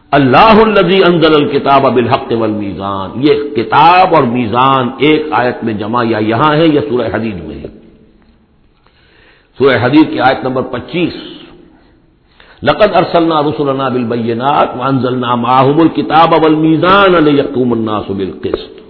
[SPEAKER 1] اللہ الذی انزل الکتاب بالحق والمیزان، یہ کتاب اور میزان ایک آیت میں جمع یا یہاں ہے یا سورہ حدید میں ہے؟ سورہ حدید کی آیت نمبر پچیس، لقد ارسلنا رسلنا بالبینات وانزلنا معهم الکتاب والمیزان لیقوم الناس بالقسط،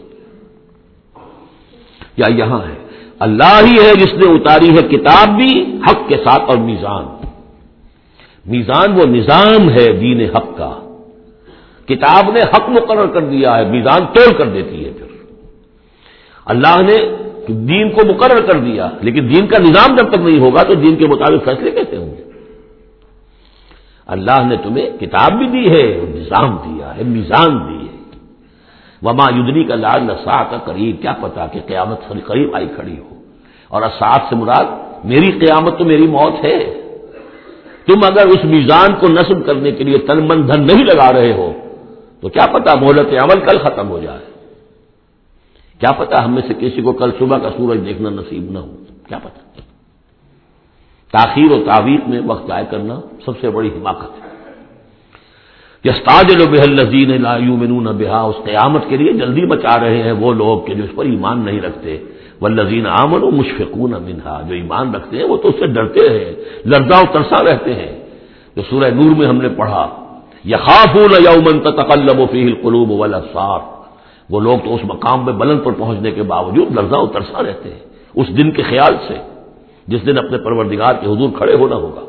[SPEAKER 1] یا یہاں ہے اللہ ہی ہے جس نے اتاری ہے کتاب بھی حق کے ساتھ اور میزان۔ میزان وہ نظام ہے دین حق کا، کتاب نے حق مقرر کر دیا ہے، میزان توڑ کر دیتی ہے۔ پھر اللہ نے دین کو مقرر کر دیا، لیکن دین کا نظام جب تک نہیں ہوگا تو دین کے مطابق فیصلے کیسے ہوں گے؟ اللہ نے تمہیں کتاب بھی دی ہے، نظام دیا ہے، میزان دی ہے۔ وما یدریک لعل الساعۃ قریب، کیا پتا کہ قیامت قریب آئی کھڑی ہو، اور الساعۃ سے مراد میری قیامت تو میری موت ہے۔ تم اگر اس میزان کو نصب کرنے کے لیے تن من دھن نہیں لگا رہے ہو تو کیا پتا مہلت عمل کل ختم ہو جائے، کیا پتا ہم میں سے کسی کو کل صبح کا سورج دیکھنا نصیب نہ ہو، کیا پتا۔ تاخیر و تعویق میں وقت ضائع کرنا سب سے بڑی حماقت ہے۔ یستعجل بها الذین لا یؤمنون بها، اس قیامت کے لیے جلدی مچا رہے ہیں وہ لوگ کہ جو اس پر ایمان نہیں رکھتے۔ والذین آمنوا مشفقون منها، جو ایمان رکھتے ہیں وہ تو اس سے ڈرتے ہیں، لرزاں و ترساں رہتے ہیں۔ جو سورہ نور میں ہم نے پڑھا، یخافون یوما تتقلب فیہ القلوب والابصار، وہ لوگ تو اس مقام پہ بلند پر پہنچنے کے باوجود لرزاں و ترساں رہتے ہیں اس دن کے خیال سے جس دن اپنے پروردگار کے حضور کھڑے ہونا ہوگا۔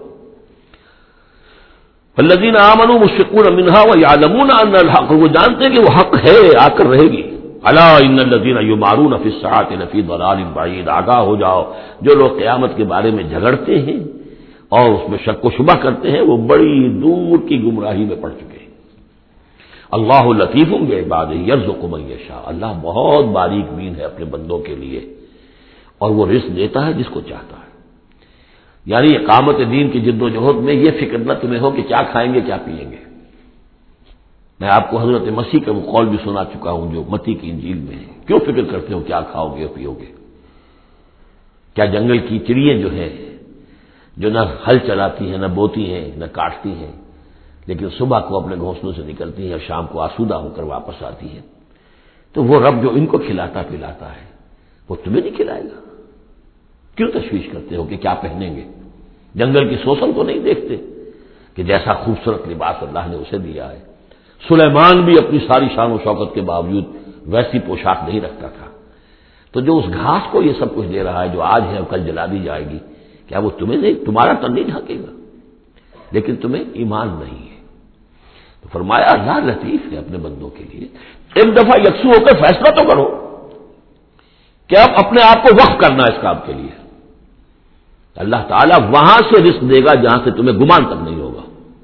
[SPEAKER 1] الذین آمنوا مشفقون منها ویعلمون ان الحق، وہ جانتے ہیں کہ وہ حق ہے، آ کر رہے گی۔ الا ان الذین یمارون فی الساعۃ لفی ضلال بعید، آگاہ ہو جاؤ جو لوگ قیامت کے بارے میں جھگڑتے ہیں اور اس میں شک و شبہ کرتے ہیں وہ بڑی دور کی گمراہی میں پڑ چکے ہیں۔ اللہ لطیف بعبادہ یرزق من یشاء، اللہ بہت باریک بین ہے اپنے بندوں کے لیے اور وہ رزق دیتا ہے جس کو چاہتا ہے۔ یعنی اقامت دین کی جد و جہد میں یہ فکر نہ تمہیں ہو کہ کیا کھائیں گے کیا پیئیں گے۔ میں آپ کو حضرت مسیح کا وہ قول بھی سنا چکا ہوں جو متی کی انجیل میں ہے، کیوں فکر کرتے ہو کیا کھاؤ گے اور پیو گے؟ کیا جنگل کی چڑیاں جو ہیں جو نہ ہل چلاتی ہیں نہ بوتی ہیں نہ کاٹتی ہیں، لیکن صبح کو اپنے گھونسلوں سے نکلتی ہیں اور شام کو آسودہ ہو کر واپس آتی ہیں، تو وہ رب جو ان کو کھلاتا پلاتا ہے وہ تمہیں نہیں کھلائے گا؟ کیوں تشویش کرتے ہو کہ کیا پہنیں گے؟ جنگل کی سوسن کو نہیں دیکھتے کہ جیسا خوبصورت لباس اللہ نے اسے دیا ہے۔ سلیمان بھی اپنی ساری شان و شوکت کے باوجود ویسی پوشاک نہیں رکھتا تھا۔ تو جو اس گھاس کو یہ سب کچھ دے رہا ہے جو آج ہے اور کل جلا دی جائے گی، کیا وہ تمہیں نہیں، تمہارا تن نہیں ڈھانکے گا؟ لیکن تمہیں ایمان نہیں ہے۔ تو فرمایا اللہ لطیف ہے اپنے بندوں کے لیے، ایک دفعہ یکسو ہو کر فیصلہ تو کرو کہ اب اپنے آپ کو وقف کرنا ہے اس کام کے لیے۔ اللہ تعالیٰ وہاں سے رزق دے گا جہاں سے تمہیں گمان تک نہیں ہوگا۔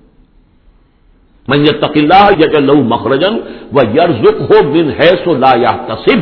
[SPEAKER 1] من یتق اللہ یجعل لہ مخرجا ویرزقہ من حیث لا یحتسب،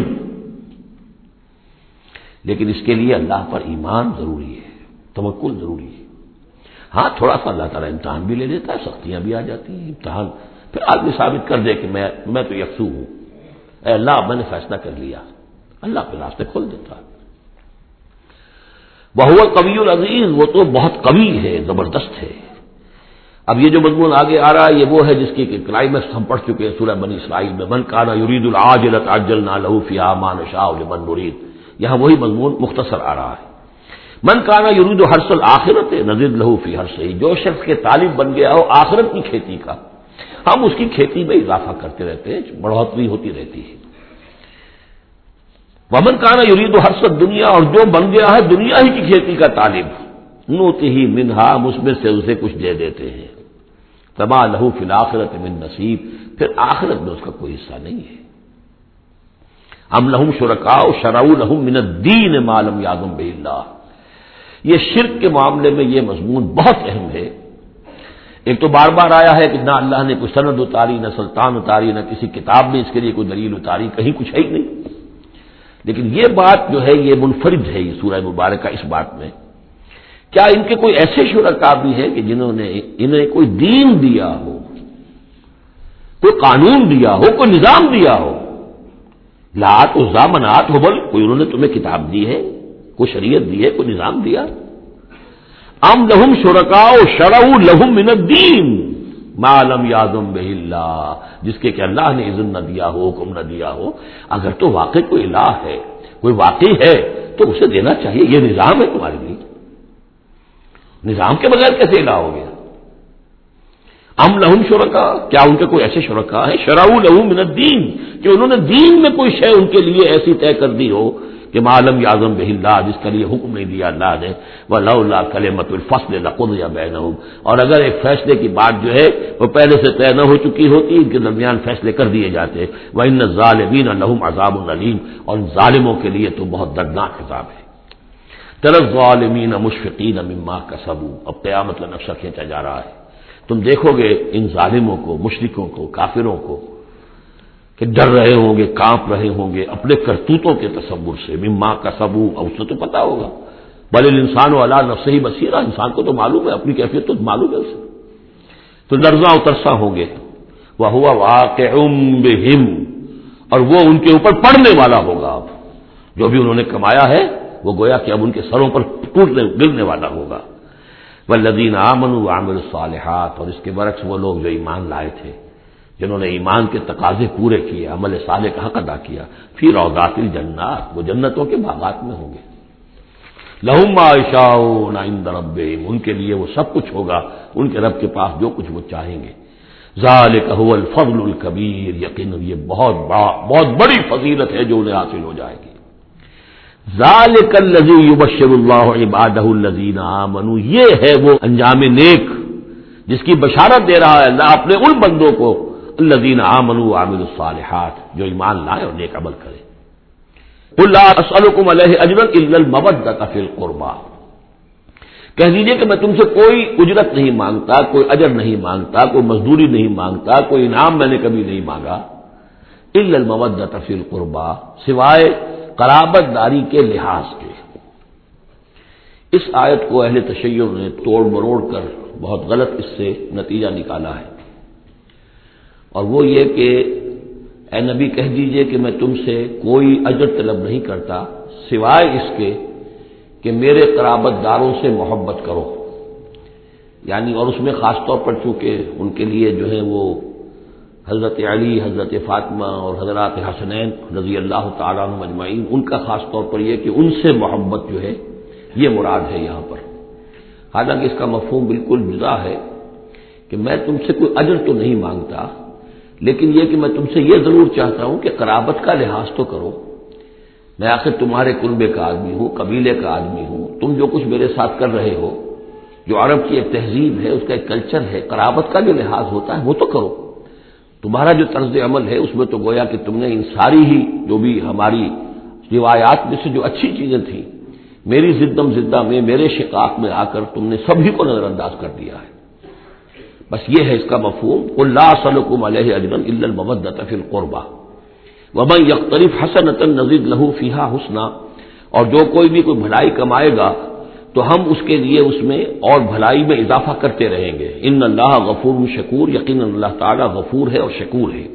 [SPEAKER 1] لیکن اس کے لیے اللہ پر ایمان ضروری ہے، توکل ضروری ہے۔ ہاں تھوڑا سا اللہ تعالیٰ امتحان بھی لے لیتا ہے، سختیاں بھی آ جاتی ہیں، امتحان پھر آدمی ثابت کر دے کہ میں میں تو یکسو ہوں، اے اللہ میں نے فیصلہ کر لیا، اللہ پہ راستے کھول دیتا ہے۔ وَهُوَ الْقَوِيُّ الْعَزِيزُ، وہ تو بہت قوی ہے، زبردست ہے۔ اب یہ جو مضمون آگے آ رہا ہے یہ وہ ہے جس کی کلائمیکس ہم پڑھ چکے ہیں سورہ بنی اسرائیل میں، من کان یرید العاجلۃ عجلنا له فیہا ما نشاء لمن نرید، یہاں وہی مضمون مختصر آ رہا ہے۔ من کان یرید حرث الآخرۃ نزد له فی حرثہ، جو شخص کے طالب بن گیا ہو آخرت کی کھیتی کا، ہم اس کی کھیتی میں اضافہ کرتے رہتے ہیں، بڑھوتری ہوتی رہتی ہے۔ ومن کان یرید حرث الدنیا، اور جو بن گیا ہے دنیا ہی کی کھیتی کا طالب، نؤتہ منہا، اس میں سے اسے کچھ دے دیتے ہیں، فما لہ فی الآخرۃ من نصیب، پھر آخرت میں اس کا کوئی حصہ نہیں ہے۔ ام لہم شرکاء شرعوا لہم من الدین ما لم یأذن بہ اللہ، یہ شرک کے معاملے میں یہ مضمون بہت اہم ہے۔ ایک تو بار بار آیا ہے کہ نہ اللہ نے کوئی سند اتاری، نہ سلطان اتاری، نہ کسی کتاب میں اس کے لیے کوئی دلیل اتاری، کہیں کچھ ہے ہی نہیں۔ لیکن یہ بات جو ہے یہ منفرد ہے یہ سورہ مبارکہ اس بات میں، کیا ان کے کوئی ایسے شرکاء بھی ہیں کہ جنہوں نے انہیں کوئی دین دیا ہو، کوئی قانون دیا ہو، کوئی نظام دیا ہو؟ لات عزا منات ہبل، کوئی انہوں نے تمہیں کتاب دی ہے، کوئی شریعت دی ہے، کوئی نظام دیا؟ ام لہم شرکاء شرعوا لہم من الدین، ما لم یعظم بہ اللہ، جس کے کہ اللہ نے اذن نہ دیا ہو، حکم نہ دیا ہو۔ اگر تو واقعی کوئی الہ ہے، کوئی واقعی ہے، تو اسے دینا چاہیے۔ یہ نظام ہے تمہارے لیے، نظام کے بغیر کیسے الہ ہو گیا؟ ام لہم شرکا، کیا ان کے کوئی ایسے شرکا ہیں شرعوا لہ من الدین، کہ انہوں نے دین میں کوئی شے ان کے لیے ایسی طے کر دی ہو کہ ما لم یعظم بہ اللہ، جس کا لیے حکم نہیں دیا اللہ نے، ولولا کلمۃ الفصل لقضی بینہم، اور اگر ایک فیصلے کی بات جو ہے وہ پہلے سے طے نہ ہو چکی ہوتی، ان کے درمیان فیصلے کر دیے جاتے۔ وان الظالمین لہم عذاب علیم، اور ظالموں کے لیے تو بہت دردناک عذاب ہے۔ تری الظالمین مشفقین مما کسبوا، اب قیامت کا نقشہ کھینچا جا رہا ہے۔ تم دیکھو گے ان ظالموں کو، مشرکوں کو، کافروں کو کہ ڈر رہے ہوں گے، کانپ رہے ہوں گے اپنے کرتوتوں کے تصور سے، مما کسبوا، اور اس سے تو پتا ہوگا، بل الانسان علی نفسہ بصیرہ، انسان کو تو معلوم ہے، اپنی کیفیت تو معلوم ہے اسے، تو لرزاں اترساں ہوں گے۔ وہو واقع بہم، اور وہ ان کے اوپر پڑنے والا ہوگا، اب جو بھی انہوں نے کمایا ہے وہ گویا کہ اب ان کے سروں پر ٹوٹنے گرنے والا ہوگا۔ والذین آمنوا وعملوا الصالحات، اور اس کے برعکس وہ لوگ جو ایمان لائے تھے، جنہوں نے ایمان کے تقاضے پورے کیے، عمل صالح کا حق ادا کیا، فی روضات الجنات، وہ جنتوں کے باغات میں ہوں گے۔ لہم ما یشاؤون عند ربہم، ان کے لیے وہ سب کچھ ہوگا ان کے رب کے پاس جو کچھ وہ چاہیں گے۔ ذالک هو الفضل الکبیر، یقینا یہ بہت بڑا بہت بڑی فضیلت ہے جو انہیں حاصل ہو جائے گی۔ ذالک الذی یبشر اللہ عبادہ الذین آمنوا، یہ ہے وہ انجام نیک جس کی بشارت دے رہا ہے اللہ اپنے ان بندوں کو، الذین آمنوا وعملوا الصالحات، جو ایمان لائے اور نیک عمل کرے۔ قل لا اسألکم علیہ اجرا الا المودۃ فی القربى، کہہ دیجئے کہ میں تم سے کوئی اجرت نہیں مانگتا، کوئی اجر نہیں مانگتا، کوئی مزدوری نہیں مانگتا، کوئی انعام میں نے کبھی نہیں مانگا، الا المودۃ فی القربى، سوائے قرابت داری کے لحاظ کے۔ اس آیت کو اہل تشیع نے توڑ مروڑ کر بہت غلط اس سے نتیجہ نکالا ہے، اور وہ یہ کہ اے نبی کہہ دیجئے کہ میں تم سے کوئی اجر طلب نہیں کرتا سوائے اس کے کہ میرے قرابت داروں سے محبت کرو، یعنی اور اس میں خاص طور پر چونکہ ان کے لیے جو ہے وہ حضرت علی، حضرت فاطمہ اور حضرات حسنین رضی اللہ تعالیٰ عنہم اجمعین، ان کا خاص طور پر یہ کہ ان سے محبت جو ہے یہ مراد ہے یہاں پر۔ حالانکہ اس کا مفہوم بالکل جدا ہے کہ میں تم سے کوئی اجر تو نہیں مانگتا، لیکن یہ کہ میں تم سے یہ ضرور چاہتا ہوں کہ قرابت کا لحاظ تو کرو، میں آخر تمہارے قربے کا آدمی ہوں، قبیلے کا آدمی ہوں، تم جو کچھ میرے ساتھ کر رہے ہو، جو عرب کی ایک تہذیب ہے، اس کا ایک کلچر ہے، قرابت کا جو لحاظ ہوتا ہے وہ تو کرو۔ تمہارا جو طرز عمل ہے اس میں تو گویا کہ تم نے ان ساری ہی جو بھی ہماری روایات میں سے جو اچھی چیزیں تھیں، میری زدم زدہ میں، میرے شقاق میں آ کر تم نے سبھی کو نظر انداز کر دیا ہے۔ بس یہ ہے اس کا مفہوم، قل لا اسألکم علیہ اجرا الا المودۃ فی القربى ومن یقترف حسنۃ نزد لہ فیہا حسنا، اور جو کوئی بھی کوئی بھلائی کمائے گا تو ہم اس کے لیے اس میں اور بھلائی میں اضافہ کرتے رہیں گے۔ ان اللہ غفور شکور، یقینا اللہ تعالیٰ غفور ہے اور شکور ہے۔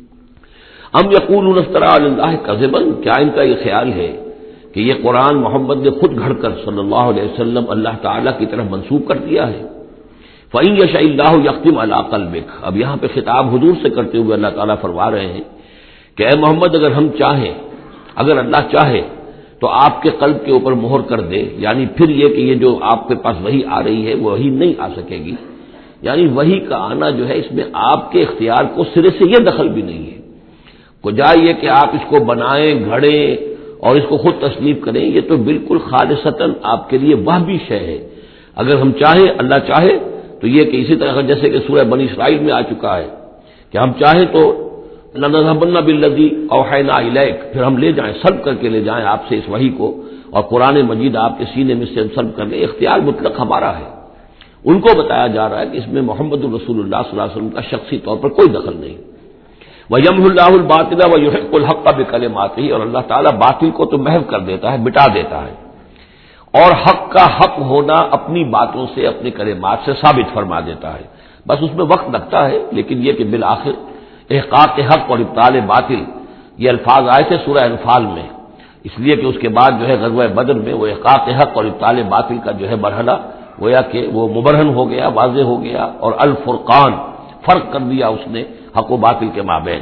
[SPEAKER 1] ام یقولون افترى علی اللہ کذبا، کیا ان کا یہ خیال ہے کہ یہ قرآن محمد نے خود گھڑ کر صلی اللہ علیہ وسلم اللہ تعالیٰ کی طرف منسوب کر دیا ہے؟ فإن یشاء اللہ یختم علی قلبک، اب یہاں پہ خطاب حضور سے کرتے ہوئے اللہ تعالیٰ فرما رہے ہیں کہ اے محمد اگر ہم چاہیں، اگر اللہ چاہے تو آپ کے قلب کے اوپر مہر کر دے، یعنی پھر یہ کہ یہ جو آپ کے پاس وحی آ رہی ہے وہی نہیں آ سکے گی، یعنی وحی کا آنا جو ہے اس میں آپ کے اختیار کو سرے سے یہ دخل بھی نہیں ہے، کو جائے یہ کہ آپ اس کو بنائیں، گھڑیں اور اس کو خود تصنیف کریں، یہ تو بالکل خالصتاً آپ کے لیے وہبی شے ہے۔ اگر ہم چاہیں، اللہ چاہے تو یہ کہ اسی طرح جیسے کہ سورہ بنی اسرائیل میں آ چکا ہے کہ ہم چاہیں تو لنذهبن بالذی اوحینا الیک، پھر ہم لے جائیں، سلب کر کے لے جائیں آپ سے اس وحی کو، اور قرآن مجید آپ کے سینے میں سے ہم سلب کر لیں، اختیار مطلق ہمارا ہے۔ ان کو بتایا جا رہا ہے کہ اس میں محمد الرسول اللہ صلی اللہ علیہ وسلم کا شخصی طور پر کوئی دخل نہیں۔ وَيَمْحُ اللَّهُ الْبَاطِلَ وَيُحِقُّ الْحَقَّ بِكَلِمَاتِهِ، اور اللہ تعالیٰ باطل کو تو محو کر دیتا ہے، مٹا دیتا ہے، اور حق کا حق ہونا اپنی باتوں سے، اپنی کلمات سے ثابت فرما دیتا ہے۔ بس اس میں وقت لگتا ہے، لیکن یہ کہ بالآخر احقاق حق اور ابطال باطل یہ الفاظ آئے تھے سورہ انفال میں، اس لیے کہ اس کے بعد جو ہے غزوہ بدر میں وہ احقاق حق اور ابطال باطل کا جو ہے مرحلہ گویا کہ وہ مبرہن ہو گیا، واضح ہو گیا، اور الفرقان فرق کر دیا اس نے حق و باطل کے مابین.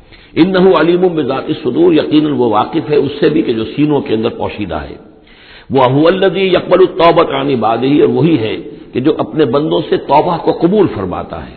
[SPEAKER 1] انہ علیم بذات الصدور، یقیناً وہ واقف ہے اس سے بھی کہ جو سینوں کے اندر پوشیدہ ہے. وہ هو الذی یقبل التوبۃ عن عبادہ، اور وہی ہے کہ جو اپنے بندوں سے توبہ کو قبول فرماتا ہے.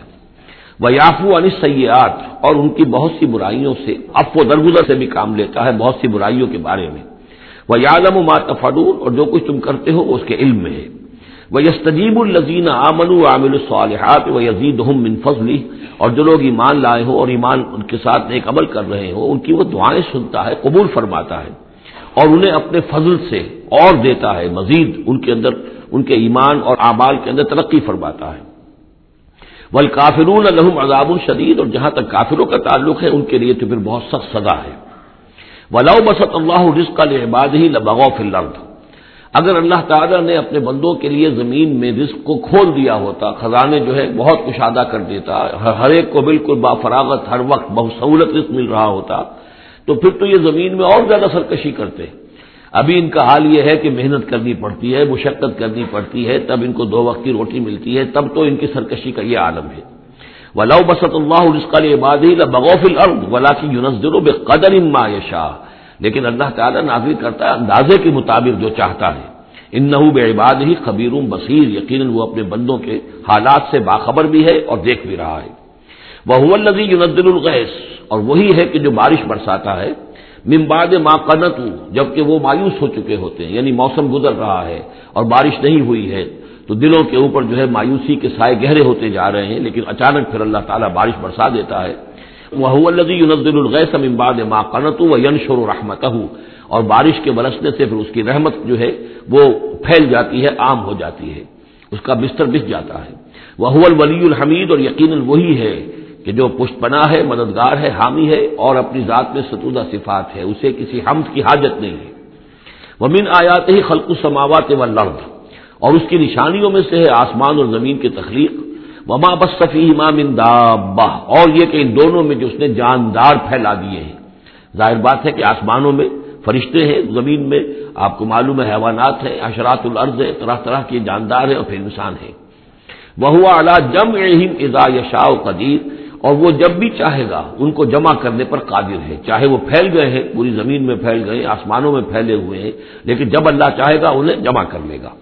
[SPEAKER 1] ویعفو عن السیئات، اور ان کی بہت سی برائیوں سے عفو درگزر سے بھی کام لیتا ہے بہت سی برائیوں کے بارے میں. ویعلم ما تفعلون، اور جو کچھ تم کرتے ہو وہ اس کے علم میں ہے. وَيَسْتَجِيبُ الَّذِينَ آمَنُوا وَعَمِلُوا الصَّالِحَاتِ وَيَزِيدُهُم مِّن فَضْلِهِ، اور جو لوگ ایمان لائے ہو اور ایمان ان کے ساتھ نیک عمل کر رہے ہو ان کی وہ دعائیں سنتا ہے، قبول فرماتا ہے، اور انہیں اپنے فضل سے اور دیتا ہے، مزید ان کے اندر ان کے ایمان اور اعمال کے اندر ترقی فرماتا ہے. وَالْكَافِرُونَ لَهُمْ عَذَابٌ شَدِيدٌ، اور جہاں تک کافروں کا تعلق ہے ان کے لیے تو پھر بہت سخت سزا ہے. وَلَوْ بَسَطَ اللَّهُ الرِّزْقَ لِعِبَادِهِ لَبَغَوْا فِي الْأَرْضِ، اگر اللہ تعالیٰ نے اپنے بندوں کے لیے زمین میں رزق کو کھول دیا ہوتا، خزانے جو ہے بہت کشادہ کر دیتا، ہر ایک کو بالکل با فراغت ہر وقت بہت سہولت رزق مل رہا ہوتا، تو پھر تو یہ زمین میں اور زیادہ سرکشی کرتے. ابھی ان کا حال یہ ہے کہ محنت کرنی پڑتی ہے، مشقت کرنی پڑتی ہے، تب ان کو دو وقت کی روٹی ملتی ہے، تب تو ان کی سرکشی کا یہ عالم ہے. وَلَوْ بَسَطَ اللَّهُ الرِّزْقَ لِعِبَادِهِ لَبَغَوْا فِي الْأَرْضِ وَلَٰكِن يُنَزِّلُ بِقَدَرٍ مَّا يَشَاءُ، لیکن اللہ تعالیٰ نازل کرتا ہے اندازے کے مطابق جو چاہتا ہے. انہ بعبادہ خبیر بصیر، یقیناً وہ اپنے بندوں کے حالات سے باخبر بھی ہے اور دیکھ بھی رہا ہے. وہو الذی ینزل الغیث، اور وہی ہے کہ جو بارش برساتا ہے، من بعد ما قنطوا، جبکہ وہ مایوس ہو چکے ہوتے ہیں، یعنی موسم گزر رہا ہے اور بارش نہیں ہوئی ہے تو دلوں کے اوپر جو ہے مایوسی کے سائے گہرے ہوتے جا رہے ہیں، لیکن اچانک پھر اللہ تعالیٰ بارش برسا دیتا ہے. وہو الذی ینزل الغیث من بعد ما قنطوا وینشر رحمتہ، اور بارش کے برسنے سے پھر اس کی رحمت جو ہے وہ پھیل جاتی ہے، عام ہو جاتی ہے، اس کا بستر بچھ جاتا ہے. وَهُوَ الْوَلِيُّ الْحَمِيدُ، اور یقیناً وہی ہے کہ جو پشت پناہ ہے، مددگار ہے، حامی ہے، اور اپنی ذات میں ستودہ صفات ہے، اسے کسی حمد کی حاجت نہیں ہے. وَمِنْ آیَاتِهِ خَلْقُ السَّمَاوَاتِ وَالْأَرْضِ، اور اس کی نشانیوں میں سے ہے آسمان اور زمین کی تخلیق. وَمَا بَثَّ فِيهِمَا مِنْ دَابَّةٍ، اور یہ کہ ان دونوں میں جو اس نے جاندار پھیلا دیے ہیں. ظاہر بات ہے کہ آسمانوں میں فرشتے ہیں، زمین میں آپ کو معلوم ہے حیوانات ہیں، حشرات الارض ہے، طرح طرح کے جاندار ہیں، اور پھر انسان ہے. وَهُوَ عَلَىٰ جَمْعِهِمْ إِذَا يَشَاءُ قَدِيرٌ، اور وہ جب بھی چاہے گا ان کو جمع کرنے پر قادر ہے. چاہے وہ پھیل گئے ہیں، پوری زمین میں پھیل گئے، آسمانوں میں پھیلے ہوئے ہیں، لیکن جب اللہ چاہے گا انہیں جمع کر لے گا.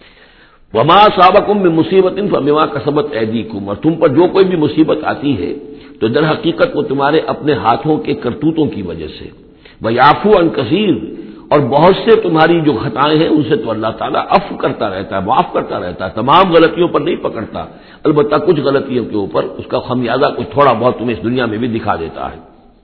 [SPEAKER 1] وَمَا أَصَابَكُم مِّن مُّصِيبَةٍ فَبِمَا كَسَبَتْ أَيْدِيكُمْ، اور تم پر جو کوئی بھی مصیبت آتی ہے تو در حقیقت وہ تمہارے اپنے ہاتھوں کے کرتوتوں کی وجہ سے. وَيَعْفُو عَن كَثِيرٍ، اور بہت سے تمہاری جو خطائیں ہیں ان سے تو اللہ تعالیٰ عفو کرتا رہتا ہے، معاف کرتا رہتا ہے، تمام غلطیوں پر نہیں پکڑتا، البتہ کچھ غلطیوں کے اوپر اس کا خمیازہ کچھ تھوڑا بہت تمہیں اس دنیا میں بھی دکھا دیتا ہے.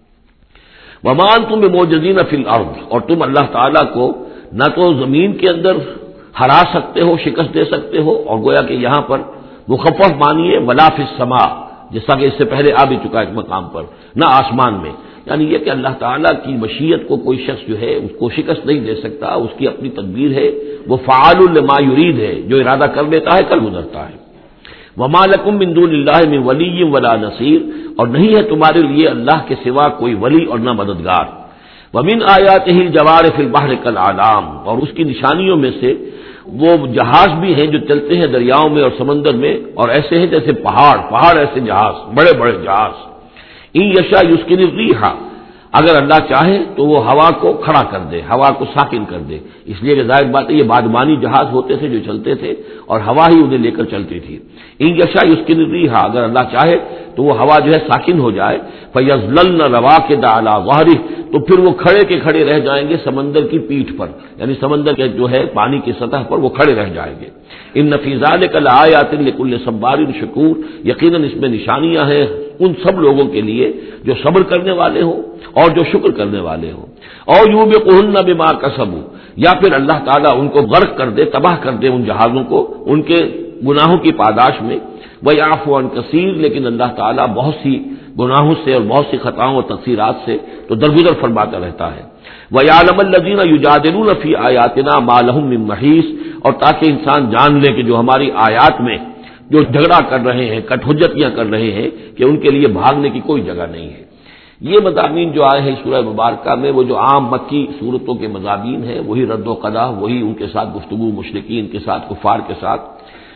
[SPEAKER 1] وَمَا أَنتُم بِمُعْجِزِينَ فِي الْأَرْضِ، اور تم اللہ تعالیٰ کو نہ تو زمین کے اندر ہرا سکتے ہو، شکست دے سکتے ہو، اور گویا کہ یہاں پر مخفف مانیے ولا فی السماء، جیسا کہ اس سے پہلے آ بھی چکا ایک مقام پر، نہ آسمان میں. یعنی یہ کہ اللہ تعالیٰ کی مشیت کو کوئی شخص جو ہے اس کو شکست نہیں دے سکتا، اس کی اپنی تدبیر ہے، وہ فعال لما یرید ہے، جو ارادہ کر لیتا ہے کر گزرتا ہے. وما لکم من دون اللہ من ولی ولا نصیر، اور نہیں ہے تمہارے لیے اللہ کے سوا کوئی ولی اور نہ مددگار. ومن آیاتہ الجوار فی البحر کالأعلام، اور اس کی نشانیوں میں سے وہ جہاز بھی ہیں جو چلتے ہیں دریاؤں میں اور سمندر میں، اور ایسے ہیں جیسے پہاڑ پہاڑ ایسے جہاز، بڑے بڑے جہاز. ان یشاء یسکن الریح، اگر اللہ چاہے تو وہ ہوا کو کھڑا کر دے، ہوا کو ساکن کر دے. اس لیے کہ ظاہر بات ہے یہ بادبانی جہاز ہوتے تھے جو چلتے تھے اور ہوا ہی انہیں لے کر چلتی تھی. ان یشاء یسکن الریح، اگر اللہ چاہے تو وہ ہوا جو ہے ساکن ہو جائے. فیظللن رواکد علی ظہرہ، تو پھر وہ کھڑے کے کھڑے رہ جائیں گے سمندر کی پیٹھ پر، یعنی سمندر کے جو ہے پانی کی سطح پر وہ کھڑے رہ جائیں گے. ان فی ذلک لآیات لکل صبار شکور، یقیناً اس میں نشانیاں ہیں ان سب لوگوں کے لیے جو صبر کرنے والے ہوں اور جو شکر کرنے والے ہوں. اور یوبقہن بما کسبوا، یا پھر اللہ تعالیٰ ان کو غرق کر دے، تباہ کر دے ان جہازوں کو ان کے گناہوں کی پاداش میں. وَيَعْفُو عَن كَثِيرٍ، لیکن اللہ تعالیٰ بہت سی گناہوں سے اور بہت سی خطاؤں اور تقصیرات سے تو درگزر فرماتا رہتا ہے. وَيَعْلَمَ الَّذِينَ يُجَادِلُونَ فِي آيَاتِنَا مَا لَهُم مِّن مَّحِيصٍ، اور تاکہ انسان جان لے کہ جو ہماری آیات میں جو جھگڑا کر رہے ہیں، کٹ حجتیاں کر رہے ہیں، کہ ان کے لیے بھاگنے کی کوئی جگہ نہیں ہے. یہ مضامین جو آئے ہیں سورہ مبارکہ میں وہ جو عام مکی صورتوں کے مضامین ہیں، وہی رد و قضا، وہی ان کے ساتھ گفتگو مشرکین کے ساتھ، کفار کے ساتھ.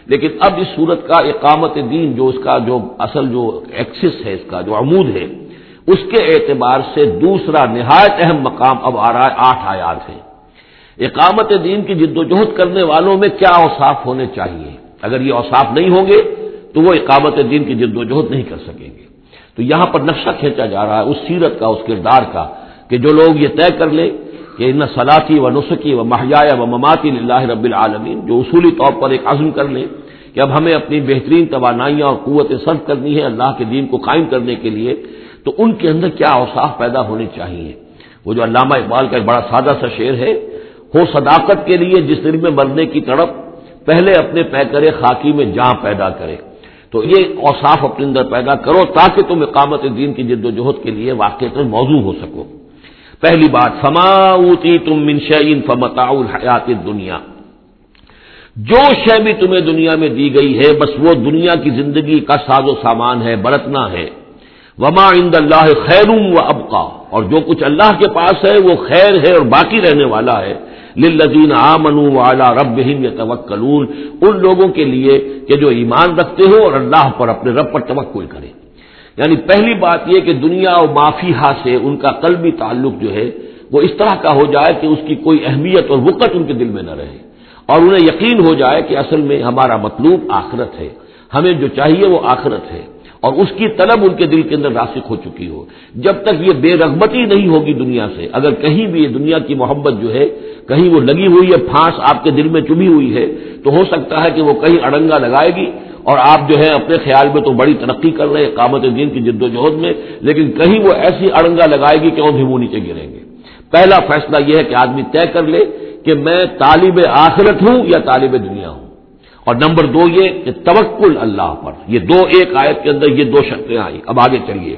[SPEAKER 1] لیکن اب اس صورت کا اقامت دین جو اس کا جو اصل جو ایکسس ہے، اس کا جو عمود ہے، اس کے اعتبار سے دوسرا نہایت اہم مقام اب آ رہا ہے، آٹھ آیات ہیں۔ اقامت دین کی جد و جہد کرنے والوں میں کیا اوصاف ہونے چاہیے؟ اگر یہ اوصاف نہیں ہوں گے تو وہ اقامت دین کی جد و جہد نہیں کر سکیں گے۔ تو یہاں پر نقشہ کھینچا جا رہا ہے اس سیرت کا، اس کردار کا، کہ جو لوگ یہ طے کر لیں کہ ان صلاتی و نسکی و محیای و مماتی للہ رب العالمین، جو اصولی طور پر ایک عزم کر لیں کہ اب ہمیں اپنی بہترین توانائیاں اور قوتیں صرف کرنی ہے اللہ کے دین کو قائم کرنے کے لیے، تو ان کے اندر کیا اوصاف پیدا ہونے چاہیے۔ وہ جو علامہ اقبال کا ایک بڑا سادہ سا شعر ہے، ہو صداقت کے لیے جس دل میں مرنے کی تڑپ، پہلے اپنے پیکرے خاکی میں جاں پیدا کرے۔ تو یہ اوصاف اپنے اندر پیدا کرو تاکہ تم اقامت دین کی جد و جہد کے لیے واقعتاً موضوع ہو سکو۔ پہلی بات، فما اوتیتم من شیء فمتاع الحیات الدنیا، جو شے بھی تمہیں دنیا میں دی گئی ہے بس وہ دنیا کی زندگی کا ساز و سامان ہے، برتنا ہے۔ وما عند اللہ خیر و ابقا، اور جو کچھ اللہ کے پاس ہے وہ خیر ہے اور باقی رہنے والا ہے۔ للذین آمنوا وعلی ربہم یتوکلون، ان لوگوں کے لیے کہ جو ایمان رکھتے ہو اور اللہ پر، اپنے رب پر توکل کریں۔ یعنی پہلی بات یہ کہ دنیا و ما فیہا سے ان کا قلبی تعلق جو ہے وہ اس طرح کا ہو جائے کہ اس کی کوئی اہمیت اور وقت ان کے دل میں نہ رہے، اور انہیں یقین ہو جائے کہ اصل میں ہمارا مطلوب آخرت ہے، ہمیں جو چاہیے وہ آخرت ہے، اور اس کی طلب ان کے دل کے اندر راسخ ہو چکی ہو۔ جب تک یہ بے رغبتی نہیں ہوگی دنیا سے، اگر کہیں بھی یہ دنیا کی محبت جو ہے کہیں وہ لگی ہوئی ہے، پھانس آپ کے دل میں چبھی ہوئی ہے، تو ہو سکتا ہے کہ وہ کہیں اڑنگا لگائے گی اور آپ جو ہے اپنے خیال میں تو بڑی ترقی کر رہے ہیں اقامت دین کی جد و جہد میں، لیکن کہیں وہ ایسی اڑنگا لگائے گی کہ اور بھی وہ نیچے گریں گے۔ پہلا فیصلہ یہ ہے کہ آدمی طے کر لے کہ میں طالب آخرت ہوں یا طالب دنیا ہوں، اور نمبر دو یہ کہ توکل اللہ پر۔ یہ دو ایک آیت کے اندر یہ دو شرطیں آئی۔ اب آگے چلیے،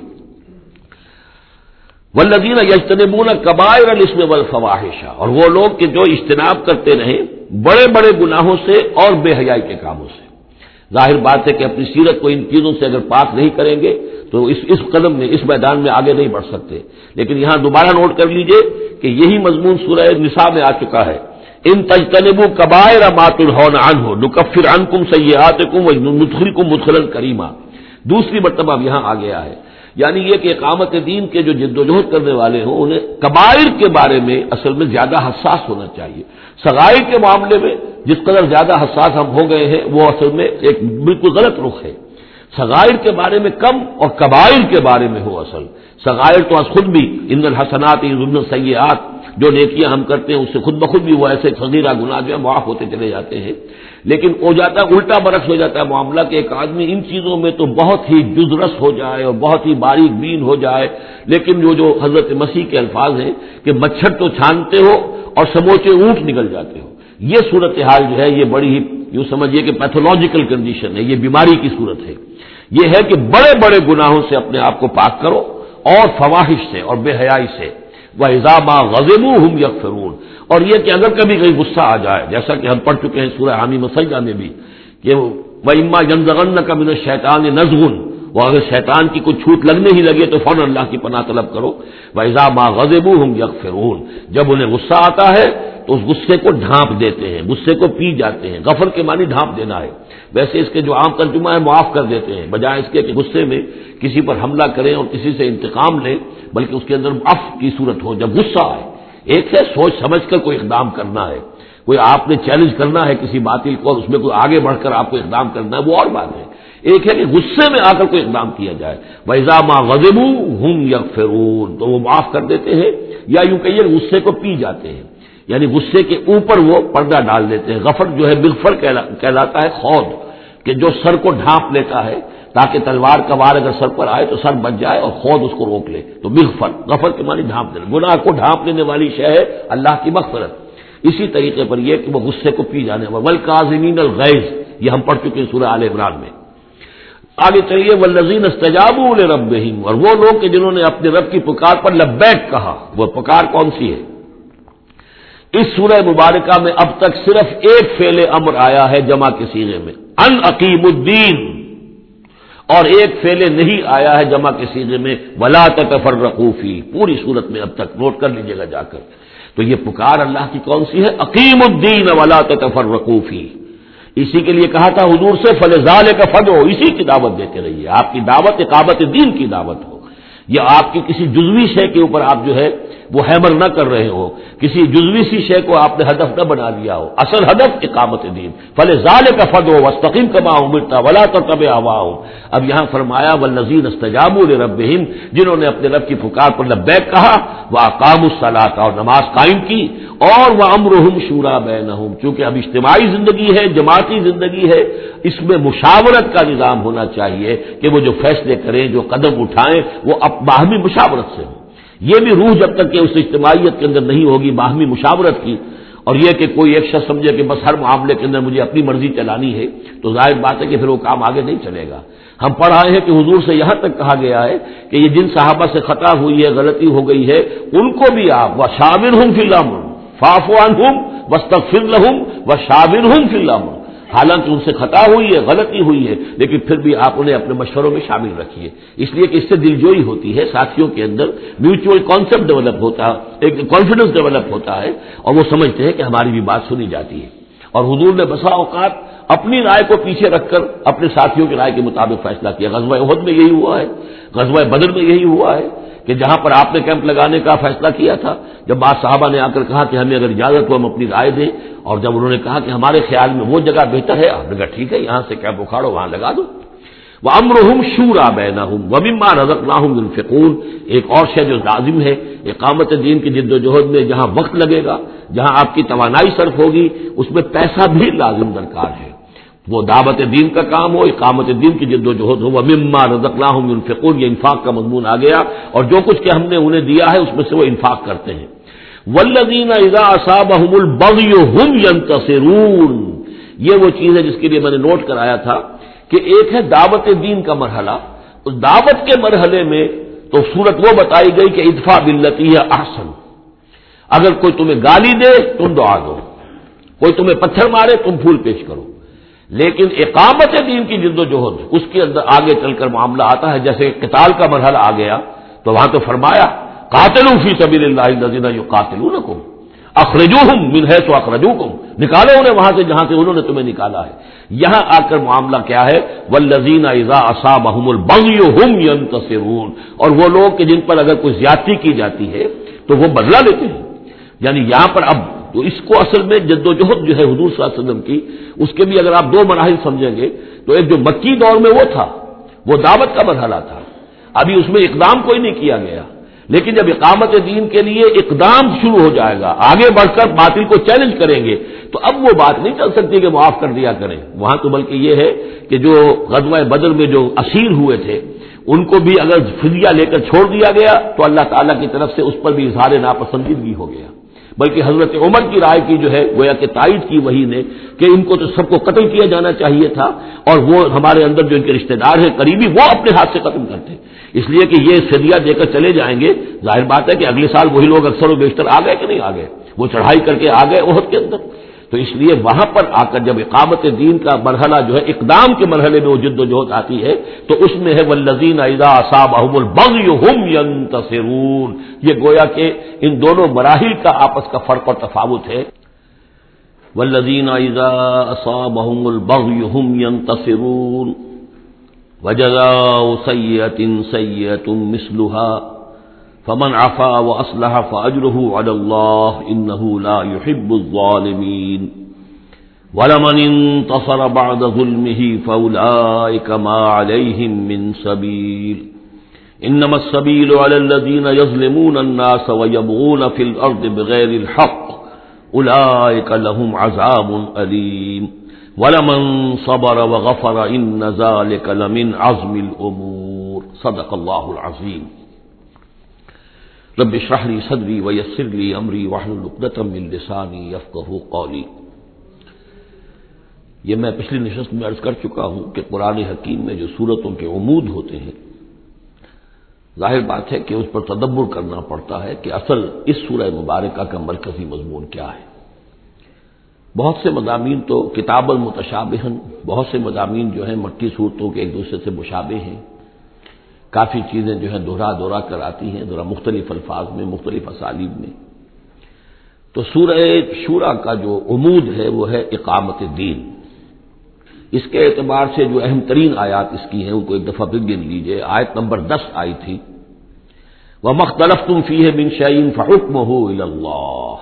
[SPEAKER 1] والذین یجتنبون کبائر الاسم والفواحش، اور وہ لوگ کہ جو اجتناب کرتے رہیں بڑے بڑے گناہوں سے اور بے حیائی کے کاموں سے۔ ظاہر بات ہے کہ اپنی سیرت کو ان چیزوں سے اگر پاک نہیں کریں گے تو اس اس قدم میں، اس میدان میں آگے نہیں بڑھ سکتے۔ لیکن یہاں دوبارہ نوٹ کر لیجئے کہ یہی مضمون سورہ نساء میں آ چکا ہے، ان تجتنبوا کبائر ما تنہون عنہ نکفر عنکم سیئاتکم وندخلکم مدخلا کریما۔ دوسری مرتبہ اب یہاں آ گیا ہے، یعنی یہ کہ اقامت دین کے جو جد و جہد کرنے والے ہوں انہیں کبائر کے بارے میں اصل میں زیادہ حساس ہونا چاہیے۔ صغائر کے معاملے میں جس قدر زیادہ حساس ہم ہو گئے ہیں وہ اصل میں ایک بالکل غلط رخ ہے۔ صغائر کے بارے میں کم اور کبائر کے بارے میں ہو اصل۔ صغائر تو از خود بھی ان الحسنات یذهبن السیئات، جو نیکیاں ہم کرتے ہیں اس سے خود بخود بھی وہ ایسے صغیرہ گناہ جو ہے معاف ہوتے چلے جاتے ہیں، لیکن ہو جاتا ہے الٹا برعکس ہو جاتا ہے معاملہ کہ ایک آدمی ان چیزوں میں تو بہت ہی جزرس ہو جائے اور بہت ہی باریک بین ہو جائے، لیکن وہ جو حضرت مسیح کے الفاظ ہیں کہ مچھر تو چھانتے ہو اور سموچے اونٹ نکل جاتے ہو، یہ صورتحال جو ہے یہ بڑی ہی یوں سمجھیے کہ پیتھولوجیکل کنڈیشن ہے، یہ بیماری کی صورت ہے۔ یہ ہے کہ بڑے بڑے گناہوں سے اپنے آپ کو پاک کرو اور فواحش سے اور بے حیائی سے۔ وَإِذَا مَا غَضِبُوا هُمْ يَغْفِرُونَ، اور یہ کہ اگر کبھی کہیں غصہ آ جائے، جیسا کہ ہم پڑھ چکے ہیں سورہ حامیم سجدہ میں بھی کہ وَإِمَّا يَنزَغَنَّكَ مِنَ الشَّيْطَانِ نَزْغٌ، وہ اگر شیطان کی کوئی چھوٹ لگنے ہی لگے تو فوراً اللہ کی پناہ طلب کرو۔ وَإِذَا مَا غَضِبُوا هُمْ يَغْفِرُونَ، جب انہیں غصہ آتا ہے تو اس غصے کو ڈھانپ دیتے ہیں، غصے کو پی جاتے ہیں۔ غفر کے معنی ڈھانپ دینا ہے، ویسے اس کے جو عام ترجمہ ہے معاف کر دیتے ہیں، بجائے اس کے کہ غصے میں کسی پر حملہ کریں اور کسی سے انتقام لیں، بلکہ اس کے اندر عفو کی صورت ہو جب غصہ آئے۔ ایک ہے سوچ سمجھ کر کوئی اقدام کرنا ہے، کوئی آپ نے چیلنج کرنا ہے کسی باطل کو اور اس میں کوئی آگے بڑھ کر آپ کو اقدام کرنا ہے، وہ اور بات ہے۔ ایک ہے کہ غصے میں آ کر کوئی اقدام کیا جائے۔ وَإِذَا مَا غَضِبُوا هُمْ يَغْفِرُونَ، تو وہ معاف کر دیتے ہیں، یا یوں کہیے غصے کو پی جاتے ہیں، یعنی غصے کے اوپر وہ پردہ ڈال دیتے ہیں۔ غفر جو ہے مغفر کہلاتا ہے خود، کہ جو سر کو ڈھانپ لیتا ہے تاکہ تلوار کا وار اگر سر پر آئے تو سر بچ جائے اور خود اس کو روک لے، تو مغفر، غفر کے معنی ڈھانپ دینا، گناہ کو ڈھانپ لینے والی شے ہے اللہ کی مغفرت۔ اسی طریقے پر یہ کہ وہ غصے کو پی جانے والا، والکاظمین الغیظ، یہ ہم پڑھ چکے ہیں سورہ آل عمران میں۔ آگے چلیے، والذین استجابوا لربہم، اور وہ لوگ کہ جنہوں نے اپنے رب کی پکار پر لبیک کہا۔ وہ پکار کون سی ہے؟ اس سورہ مبارکہ میں اب تک صرف ایک فعل امر آیا ہے جمع کے صیغے میں، ان اقیم الدین، اور ایک فعل نہیں آیا ہے جمع کے صیغے میں ولا تتفرقوا فی، پوری صورت میں اب تک نوٹ کر لیجیے گا جا کر۔ تو یہ پکار اللہ کی کون سی ہے؟ اقیم الدین ولا تتفرقوا فی، اسی کے لیے کہا تھا حضور سے فلذالک فدعو، اسی کی دعوت دیتے رہیے. آپ کی دعوت اقامت دین کی دعوت ہو، یا آپ کی کسی جزوی شے کے اوپر آپ جو ہے وہ ہیمر نہ کر رہے ہو، کسی جزوی سی شے کو آپ نے ہدف نہ بنا لیا ہو، اصل ہدف اقامت دین. فلذالک فدعو واستقم کما امرت ولا تتبع اهواهم. اب یہاں فرمایا والذین استجابوا لربهم، جنہوں نے اپنے رب کی پکار پر لبیک کہا، واقاموا الصلاۃ، اور نماز قائم کی، اور وامرهم شورى بینہم، چونکہ اب اجتماعی زندگی ہے، جماعتی زندگی ہے، اس میں مشاورت کا نظام ہونا چاہیے کہ وہ جو فیصلے کریں، جو قدم اٹھائیں، وہ اب باہمی مشاورت سے ہو. یہ بھی روح جب تک کہ اس اجتماعیت کے اندر نہیں ہوگی باہمی مشاورت کی، اور یہ کہ کوئی ایک شخص سمجھے کہ بس ہر معاملے کے اندر مجھے اپنی مرضی چلانی ہے، تو ظاہر بات ہے کہ پھر وہ کام آگے نہیں چلے گا. ہم پڑھ رہے ہیں کہ حضور سے یہاں تک کہا گیا ہے کہ یہ جن صحابہ سے خطا ہوئی ہے، غلطی ہو گئی ہے، ان کو بھی آپ وشاورہم فی الامر فاعف عنہم واستغفر لہم وشاورہم فی الامر، حالانکہ ان سے خطا ہوئی ہے، غلطی ہوئی ہے، لیکن پھر بھی آپ انہیں اپنے مشوروں میں شامل رکھیے، اس لیے کہ اس سے دلجوئی ہوتی ہے، ساتھیوں کے اندر میوچول کانسیپٹ ڈیولپ ہوتا ہے، ایک کانفیڈنس ڈیولپ ہوتا ہے، اور وہ سمجھتے ہیں کہ ہماری بھی بات سنی جاتی ہے. اور حضور نے بسا اوقات اپنی رائے کو پیچھے رکھ کر اپنے ساتھیوں کی رائے کے مطابق فیصلہ کیا. غزوہ احد میں یہی ہوا ہے، غزوہ بدر میں یہی ہوا ہے کہ جہاں پر آپ نے کیمپ لگانے کا فیصلہ کیا تھا، جب بعض صحابہ نے آ کر کہا کہ ہمیں اگر اجازت ہو ہم اپنی رائے دیں، اور جب انہوں نے کہا کہ ہمارے خیال میں وہ جگہ بہتر ہے، آپ نے کہا ٹھیک ہے یہاں سے کیمپ اکھاڑو، وہاں لگا دو. وَأَمْرُهُمْ شُورَى بَيْنَهُمْ وَمِمَّا رَزَقْنَاهُمْ يُنْفِقُونَ. ایک اور شے جو لازم ہے اقامت دین کی جد و جہد میں، جہاں وقت لگے گا، جہاں آپ کی توانائی صرف ہوگی، اس میں پیسہ بھی لازم درکار ہے. وہ دعوت دین کا کام ہو، اقامت دین کی جد و جہد ہو. وَمِمَّا رَزَقْنَاهُمْ يُنْفِقُونَ، یہ انفاق کا مضمون آ گیا، اور جو کچھ کہ ہم نے انہیں دیا ہے اس میں سے وہ انفاق کرتے ہیں. وَالَّذِينَ إِذَا أَصَابَهُمُ الْبَغْيُ هُمْ يَنْتَصِرُونَ. یہ وہ چیز ہے جس کے لیے میں نے نوٹ کرایا تھا کہ ایک ہے دعوت دین کا مرحلہ، اس دعوت کے مرحلے میں تو صورت وہ بتائی گئی کہ ادفع باللتی ہی احسن. اگر کوئی تمہیں گالی دے تم دعا دو، کوئی تمہیں پتھر مارے تم پھول پیش کرو. لیکن اقامت دین کی جد و جہد، اس کے اندر آگے چل کر معاملہ آتا ہے. جیسے قتال کا مرحلہ آ گیا تو وہاں تو فرمایا قاتلوا فی سبیل اللہ الذین یقاتلونکم اخرجوہم من حیث اخرجوکم، نکالو انہیں وہاں سے جہاں سے انہوں نے تمہیں نکالا ہے. یہاں آ کر معاملہ کیا ہے؟ والذین اذا اصابہم البغی ہم ینتصرون، اور وہ لوگ کہ جن پر اگر کوئی زیادتی کی جاتی ہے تو وہ بدلہ لیتے ہیں. یعنی یہاں پر اب تو اس کو اصل میں جد و جہد جو ہے حضور صلی اللہ علیہ وسلم کی، اس کے بھی اگر آپ دو مراحل سمجھیں گے تو ایک جو مکی دور میں وہ تھا، وہ دعوت کا مرحلہ تھا، ابھی اس میں اقدام کوئی نہیں کیا گیا. لیکن جب اقامت دین کے لیے اقدام شروع ہو جائے گا، آگے بڑھ کر باطل کو چیلنج کریں گے، تو اب وہ بات نہیں چل سکتی کہ معاف کر دیا کریں. وہاں تو بلکہ یہ ہے کہ جو غزوہ بدر میں جو اسیر ہوئے تھے ان کو بھی اگر فدیہ لے کر چھوڑ دیا گیا تو اللہ تعالیٰ کی طرف سے اس پر بھی اظہار ناپسندیدگی ہو گیا. بلکہ حضرت عمر کی رائے کی جو ہے گویا کہ تائید کی وہی نے کہ ان کو تو سب کو قتل کیا جانا چاہیے تھا، اور وہ ہمارے اندر جو ان کے رشتہ دار ہیں قریبی وہ اپنے ہاتھ سے ختم کرتے، اس لیے کہ یہ فدیہ دے کر چلے جائیں گے. ظاہر بات ہے کہ اگلے سال وہی لوگ اکثر و بیشتر آ گئے کہ نہیں آ گئے، وہ چڑھائی کر کے آ گئے احد کے اندر. تو اس لیے وہاں پر آ کر جب اقامت دین کا مرحلہ جو ہے اقدام کے مرحلے میں وہ جد و جہد آتی ہے تو اس میں ہے والذین اذا اصابہم البغی ہم ینتصرون. یہ گویا کہ ان دونوں مراحل کا آپس کا فرق اور تفاوت ہے. والذین اذا اصابہم البغی ہم ینتصرون وجزاء سیئۃ سیئۃ مثلھا فمن عفا واصلح فاجره على الله انه لا يحب الظالمين ولمن انتصر بعد ظلمه فاولئك ما عليهم من سبيل انما السبيل على الذين يظلمون الناس ويبغون في الارض بغير الحق اولئك لهم عذاب اليم ولمن صبر وغفر ان ذلك لمن عزم الامور. صدق الله العظيم. رب اشرح لي صدري ويسر لي امري واحلل عقدة من لساني يفقهوا قولي. یہ میں پچھلی نشست میں عرض کر چکا ہوں کہ قرآن حکیم میں جو صورتوں کے عمود ہوتے ہیں، ظاہر بات ہے کہ اس پر تدبر کرنا پڑتا ہے کہ اصل اس سورہ مبارکہ کا مرکزی مضمون کیا ہے. بہت سے مضامین تو کتاب المتشابہن، بہت سے مضامین جو ہیں مکی صورتوں کے ایک دوسرے سے مشابہ ہیں، کافی چیزیں جو ہیں دوہرا دوہرا کر آتی ہیں، ذرا مختلف الفاظ میں، مختلف اسالیب میں. تو سورہ شورا کا جو عمود ہے وہ ہے اقامت دین. اس کے اعتبار سے جو اہم ترین آیات اس کی ہیں ان کو ایک دفعہ پھر گن لیجیے. آیت نمبر دس آئی تھی وَمَا اخْتَلَفْتُمْ فِيهِ مِنْ شَيْءٍ فَحُكْمُهُ إِلَى اللَّهِ.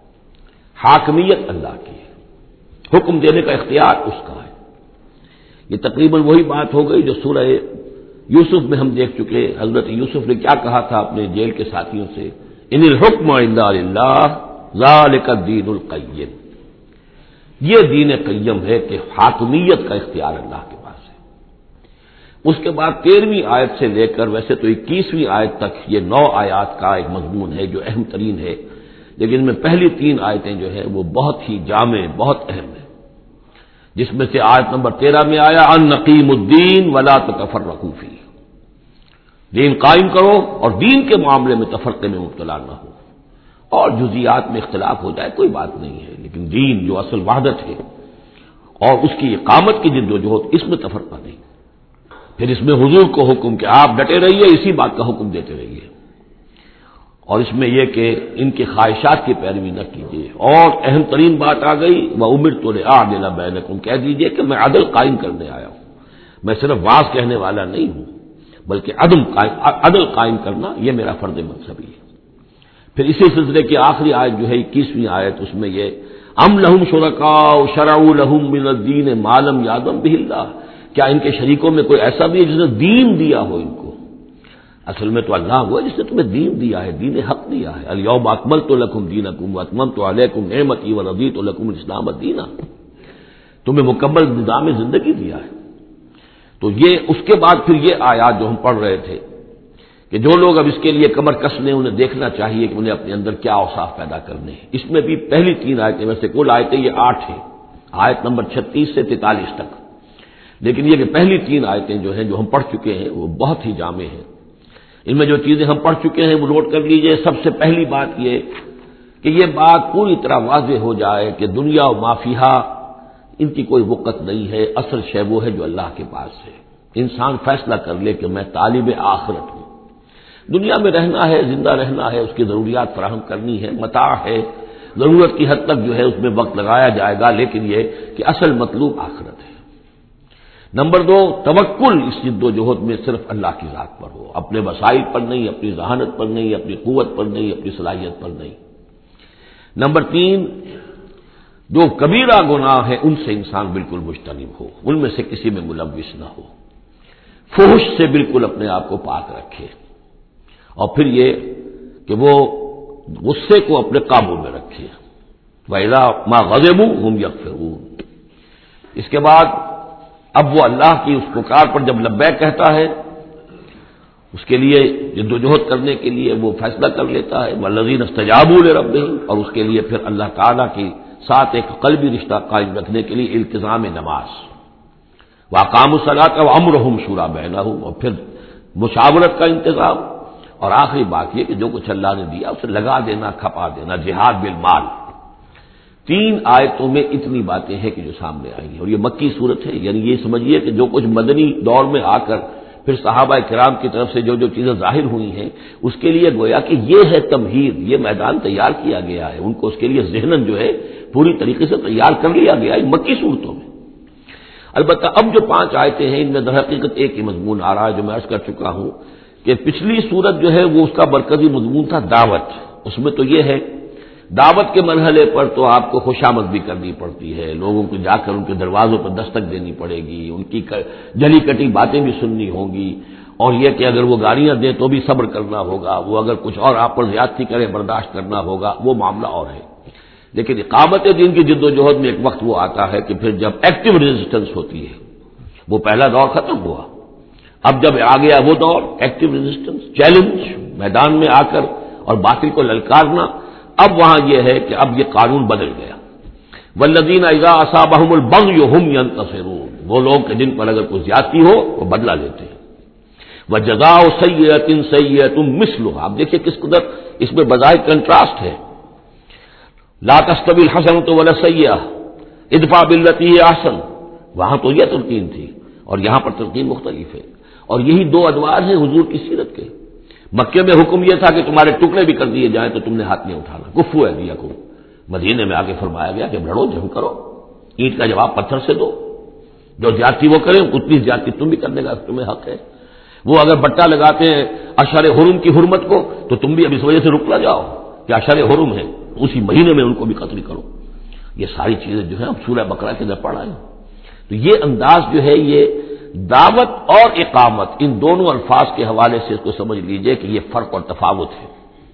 [SPEAKER 1] حاکمیت اللہ کی ہے، حکم دینے کا اختیار اس کا ہے. یہ تقریباً وہی بات ہو گئی جو سورہ یوسف میں ہم دیکھ چکے. حضرت یوسف نے کیا کہا تھا اپنے جیل کے ساتھیوں سے؟ ان الحکم الا للہ ذالک الدین القیم. یہ دین قیم ہے کہ حاکمیت کا اختیار اللہ کے پاس ہے. اس کے بعد تیرہویں آیت سے لے کر ویسے تو اکیسویں آیت تک یہ نو آیات کا ایک مضمون ہے جو اہم ترین ہے، لیکن ان میں پہلی تین آیتیں جو ہیں وہ بہت ہی جامع، بہت اہم ہیں. جس میں سے آیت نمبر تیرہ میں آیا ان نقیم الدین ولا تتفرقوا فیہ. دین قائم کرو اور دین کے معاملے میں تفرقے میں مبتلا نہ ہو. اور جزیات میں اختلاف ہو جائے کوئی بات نہیں ہے، لیکن دین جو اصل وحدت ہے اور اس کی اقامت کی جد و جہد، اس میں تفرقہ نہیں. پھر اس میں حضور کو حکم کہ آپ ڈٹے رہیے، اسی بات کا حکم دیتے رہیے. اور اس میں یہ کہ ان کی خواہشات کی پیروی نہ کیجیے. اور اہم ترین بات آ گئی وَأُمِرْتُ لِأَعْدِلَ بَيْنَكُمْ. کہہ دیجیے کہ میں عدل قائم کرنے آیا ہوں، میں صرف واعظ کہنے والا نہیں ہوں، بلکہ عدل قائم عدل قائم کرنا یہ میرا فرض منصبی ہے. پھر اسی سلسلے کی آخری آیت جو ہے اکیسویں آیت، اس میں یہ ام لہم شرکاء شرعوا لہم من الدین ما لم یأذن بہ اللہ. کیا ان کے شریکوں میں کوئی ایسا بھی ہے جس نے دین دیا ہو ان کو؟ اصل میں تو اللہ ہوا جس نے تمہیں دین دیا ہے، دین حق دیا ہے. الیوم اکملت لکم دینکم واتممت علیکم نعمتی ورضیت لکم الاسلام دینا. تمہیں مکمل نظام زندگی دیا ہے. تو یہ اس کے بعد پھر یہ آیات جو ہم پڑھ رہے تھے کہ جو لوگ اب اس کے لیے کمر کس لیں انہیں دیکھنا چاہیے کہ انہیں اپنے اندر کیا اوصاف پیدا کرنے ہیں. اس میں بھی پہلی تین آیتیں میں سے کل آیتیں یہ آٹھ ہیں، آیت نمبر چھتیس سے تینتالیس تک. لیکن یہ کہ پہلی تین آیتیں جو ہیں جو ہم پڑھ چکے ہیں وہ بہت ہی جامع ہیں. ان میں جو چیزیں ہم پڑھ چکے ہیں وہ نوٹ کر لیجئے. سب سے پہلی بات یہ کہ یہ بات پوری طرح واضح ہو جائے کہ دنیا و ما فیہا ان کی کوئی وقت نہیں ہے. اصل شے وہ ہے جو اللہ کے پاس ہے. انسان فیصلہ کر لے کہ میں طالب آخرت ہوں، دنیا میں رہنا ہے، زندہ رہنا ہے، اس کی ضروریات فراہم کرنی ہے، متاع ہے، ضرورت کی حد تک جو ہے اس میں وقت لگایا جائے گا، لیکن یہ کہ اصل مطلوب آخرت ہے. نمبر دو، توکل اس جد و جہد میں صرف اللہ کی ذات پر ہو، اپنے وسائل پر نہیں، اپنی ذہانت پر نہیں، اپنی قوت پر نہیں، اپنی صلاحیت پر نہیں. نمبر تین، جو کبیرہ گناہ ہیں ان سے انسان بالکل مجتنب ہو، ان میں سے کسی میں ملوث نہ ہو. فحش سے بالکل اپنے آپ کو پاک رکھے. اور پھر یہ کہ وہ غصے کو اپنے قابو میں رکھے. وَإِذَا مَا غَضِبُوا هُمْ يَغْفِرُونَ. اس کے بعد اب وہ اللہ کی اس پکار پر جب لبیک کہتا ہے، اس کے لیے جد و جہد کرنے کے لیے وہ فیصلہ کر لیتا ہے وَالَّذِينَ اسْتَجَابُوا لِرَبِّهِمْ، اور اس کے لیے پھر اللہ تعالیٰ کی ساتھ ایک قلبی رشتہ قائم رکھنے کے لیے التزام نماز. وَأَقَامُوا الصَّلَاةَ وَأَمْرُهُمْ شُورَىٰ بَيْنَهُمْ، اور پھر مشاورت کا انتظام. اور آخری بات یہ کہ جو کچھ اللہ نے دیا اسے لگا دینا، کھپا دینا، جہاد بالمال. تین آیتوں میں اتنی باتیں ہیں کہ جو سامنے آئی ہیں. اور یہ مکی صورت ہے، یعنی یہ سمجھیے کہ جو کچھ مدنی دور میں آ کر پھر صحابہ کرام کی طرف سے جو جو چیزیں ظاہر ہوئی ہیں اس کے لیے گویا کہ یہ ہے تمہید، یہ میدان تیار کیا گیا ہے. ان کو اس کے لیے ذہناً جو ہے پوری طریقے سے تیار کر لیا گیا ہے مکی صورتوں میں. البتہ اب جو پانچ آیتیں ہیں ان میں در حقیقت ایک ہی مضمون آ رہا ہے جو میں عرض کر چکا ہوں کہ پچھلی صورت جو ہے وہ اس کا مرکزی مضمون تھا دعوت. اس میں تو یہ ہے دعوت کے مرحلے پر تو آپ کو خوشامد بھی کرنی پڑتی ہے، لوگوں کو جا کر ان کے دروازوں پر دستک دینی پڑے گی، ان کی جلی کٹی باتیں بھی سننی ہوں گی، اور یہ کہ اگر وہ گالیاں دیں تو بھی صبر کرنا ہوگا، وہ اگر کچھ اور آپ پر زیادتی کرے برداشت کرنا ہوگا، وہ معاملہ اور ہے. لیکن اقامت دین کی جد و جہد میں ایک وقت وہ آتا ہے کہ پھر جب ایکٹیو ریزسٹنس ہوتی ہے، وہ پہلا دور ختم ہوا. اب جب آ گیا وہ دور ایکٹیو ریزسٹنس، چیلنج، میدان میں آ کر اور باطل کو للکارنا. اب وہاں یہ ہے کہ اب یہ قانون بدل گیا. والذین اذا اصابهم البغی هم ينتصرون، وہ لوگ کہ جن پر اگر کوئی زیادتی ہو وہ بدلہ لیتے ہیں. وجزاء سیئۃ سیئۃ مثلها، اب دیکھیے کس قدر اس میں بظاہر کنٹراسٹ ہے. لا تستوی الحسنۃ ولا السیئۃ ادفع بالتی ہی احسن، وہاں تو یہ تلقین تھی اور یہاں پر تلقین مختلف ہے. اور یہی دو ادوار ہیں حضور کی سیرت کے. مکے میں حکم یہ تھا کہ تمہارے ٹکڑے بھی کر دیے جائیں تو تم نے ہاتھ نہیں اٹھانا، کفو ہے دیا کو. مدینے میں آگے فرمایا گیا کہ لڑو، جنگ کرو، اینٹ کا جواب پتھر سے دو. جو زیادتی وہ کریں اتنی زیادتی تم بھی کرنے کا تمہیں حق ہے. وہ اگر بٹا لگاتے ہیں اشہر حرم کی حرمت کو تو تم بھی اب اس وجہ سے رک نہ جاؤ کہ اشہر حرم ہے، اسی مہینے میں ان کو بھی قتل کرو. یہ ساری چیزیں جو ہیں اب سورہ بقرہ کے اندر پڑھا ہے. تو یہ انداز جو ہے یہ دعوت اور اقامت ان دونوں الفاظ کے حوالے سے اس کو سمجھ لیجئے کہ یہ فرق اور تفاوت ہے.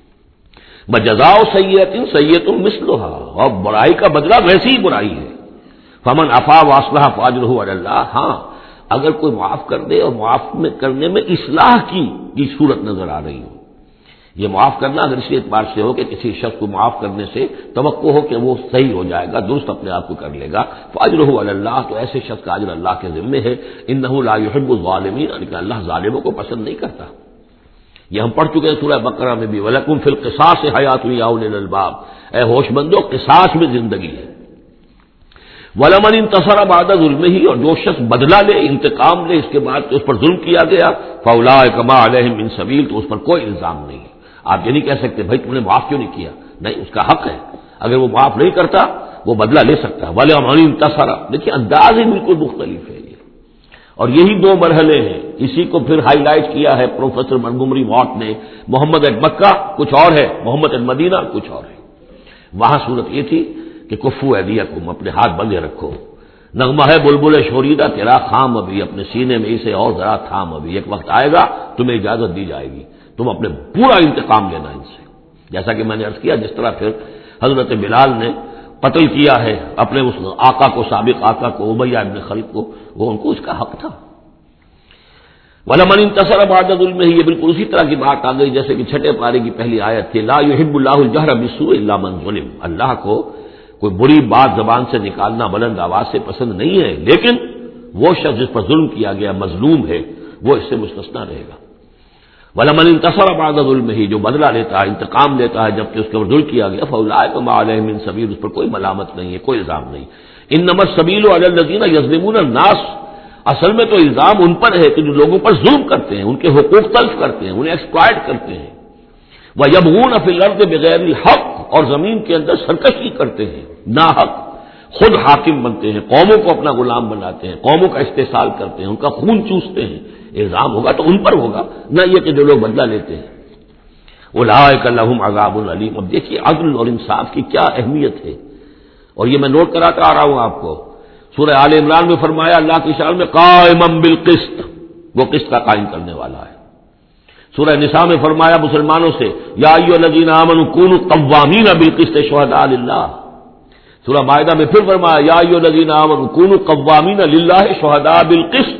[SPEAKER 1] بجزاء سیئۃ سیئۃ مثلھا، اور برائی کا بدلہ ویسی ہی برائی ہے. فمن عفا واصلح فاجرہ علی اللہ. ہاں اگر کوئی معاف کر دے اور معاف میں کرنے میں اصلاح کی کی صورت نظر آ رہی ہو، یہ معاف کرنا اگر اسی اعتبار سے ہو کہ کسی شخص کو معاف کرنے سے توقع ہو کہ وہ صحیح ہو جائے گا، درست اپنے آپ کو کر لے گا، فاجرہ علی اللہ، تو ایسے شخص کا اجر اللہ کے ذمے ہے. انہ لا یحب الظالمین، لیکن اللہ ظالموں کو پسند نہیں کرتا. یہ ہم پڑھ چکے ہیں سورہ بقرہ میں بھی، وَلَكُمْ فِي الْقِصَاصِ حَيَاةٌ يَا أُولِي الْأَلْبَابِ، اے ہوش مندو قصاص میں زندگی ہے. وَلَمَنِ انتَصَرَ بَعْدَ ظُلْمِهِ، اور جو شخص بدلہ لے، انتقام لے اس کے بعد کہ اس پر ظلم کیا گیا، فَأُولَٰئِكَ مَا عَلَيْهِم مِّن سَبِيلٍ، تو اس پر کوئی الزام نہیں ہے. آپ یہ نہیں کہہ سکتے بھائی تم نے معاف کیوں نہیں کیا، نہیں، اس کا حق ہے. اگر وہ معاف نہیں کرتا وہ بدلہ لے سکتا ہے. وَلَمَنِ انتَصَرَ، دیکھیے انداز ہی بالکل مختلف ہے یہ. اور یہی دو مرحلے ہیں، اسی کو پھر ہائی لائٹ کیا ہے پروفیسر منگومری واٹ نے. محمد ایٹ مکہ کچھ اور ہے، محمد ایٹ مدینہ کچھ اور ہے. وہاں صورت یہ تھی کہ کفو ایدیکم، اپنے ہاتھ بندے رکھو. نغمہ ہے بلبل شوریدہ تیرا خام ابھی، اپنے سینے میں اسے اور ذرا تھام ابھی، ایک وقت آئے گا تمہیں اجازت دی جائے گی، تم اپنے پورا انتقام لینا ان سے. جیسا کہ میں نے عرض کیا جس طرح پھر حضرت بلال نے قتل کیا ہے اپنے اس آقا کو، سابق آقا کو، امیہ ابن خلف کو، وہ ان کو اس کا حق تھا. وَلَمَنِ انتَصَرَ بَعْدَ ظُلْمِهِ، یہ بالکل اسی طرح کی بات آ گئی جیسے کہ چھٹے پارے کی پہلی آیت تھی، لا يحب اللہ الجہر بالسوء الا من ظلم. اللہ کو کوئی بری بات زبان سے نکالنا بلند آواز سے پسند نہیں ہے، لیکن وہ شخص جس پر ظلم کیا گیا مظلوم ہے وہ اس سے مستثنا رہے گا. وَلَمَنِ انتَصَرَ بَعْدَ ظُلْمِهِ، جو بدلہ لیتا ہے، انتقام لیتا ہے جبکہ اس کے اوپر ظلم کیا گیا، فَأُولَٰئِكَ مَا عَلَيْهِم مِّن سَبِيلٍ، اس پر کوئی ملامت نہیں ہے، کوئی الزام نہیں. إِنَّمَا السَّبِيلُ عَلَى الَّذِينَ يَظْلِمُونَ النَّاسَ، اصل میں تو الزام ان پر ہے کہ جو لوگوں پر ظلم کرتے ہیں، ان کے حقوق تلف کرتے ہیں، انہیں ایکسپلائٹ کرتے ہیں. وَيَبْغُونَ فِي الْأَرْضِ بِغَيْرِ الْحَقِّ، اور زمین کے اندر سرکشی کرتے ہیں ناحق، خود حاکم بنتے ہیں، قوموں کو اپنا غلام بناتے ہیں، قوموں کا استحصال کرتے ہیں، ان کا خون چوستے ہیں. الزام ہوگا تو ان پر ہوگا، نہ یہ کہ جو لوگ بدلہ لیتے ہیں. اولئک لہم عذاب علیم. اب دیکھیے عدل اور انصاف کی کیا اہمیت ہے، اور یہ میں نوٹ کراتا آ رہا ہوں آپ کو. سورہ آل عمران میں فرمایا اللہ کی شان میں قائما بالقسط، وہ قسط کا قائم کرنے والا ہے. سورہ نساء میں فرمایا مسلمانوں سے یا ایھا الذین آمنوا کونوا قوامین بالقسط شہداء للہ. سورہ مائدہ میں پھر فرمایا یا ایھا الذین آمنوا کونوا قوامین للہ شہداء بالقسط.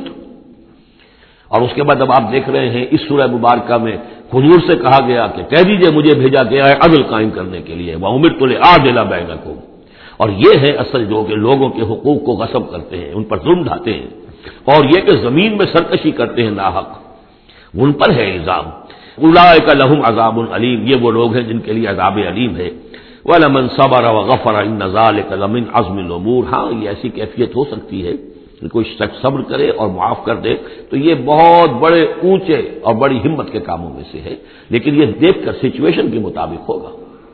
[SPEAKER 1] اور اس کے بعد اب آپ دیکھ رہے ہیں اس سورہ مبارکہ میں حضور سے کہا گیا کہ کہہ دیجئے مجھے بھیجا گیا ہے عدل قائم کرنے کے لیے. وَأُمِرْتُ لِأَعْدِلَ بَيْنَكُمْ، اور یہ ہے اصل جو کہ لوگوں کے حقوق کو غصب کرتے ہیں، ان پر ظلم ڈھاتے ہیں، اور یہ کہ زمین میں سرکشی کرتے ہیں ناحق، ان پر ہے الزام. اولئک لہم عذاب علیم، یہ وہ لوگ ہیں جن کے لیے عذاب علیم ہے. وَلَمَنْ صَبَرَ وَغَفَرَ إِنَّ ذَلِكَ لَمِنْ عَزْمِ الْأُمُورِ. ہاں یہ ایسی کیفیت ہو سکتی ہے کہ کوئی شخص صبر کرے اور معاف کر دے تو یہ بہت بڑے اونچے اور بڑی ہمت کے کاموں میں سے ہے، لیکن یہ دیکھ کر سچویشن کے مطابق ہوگا.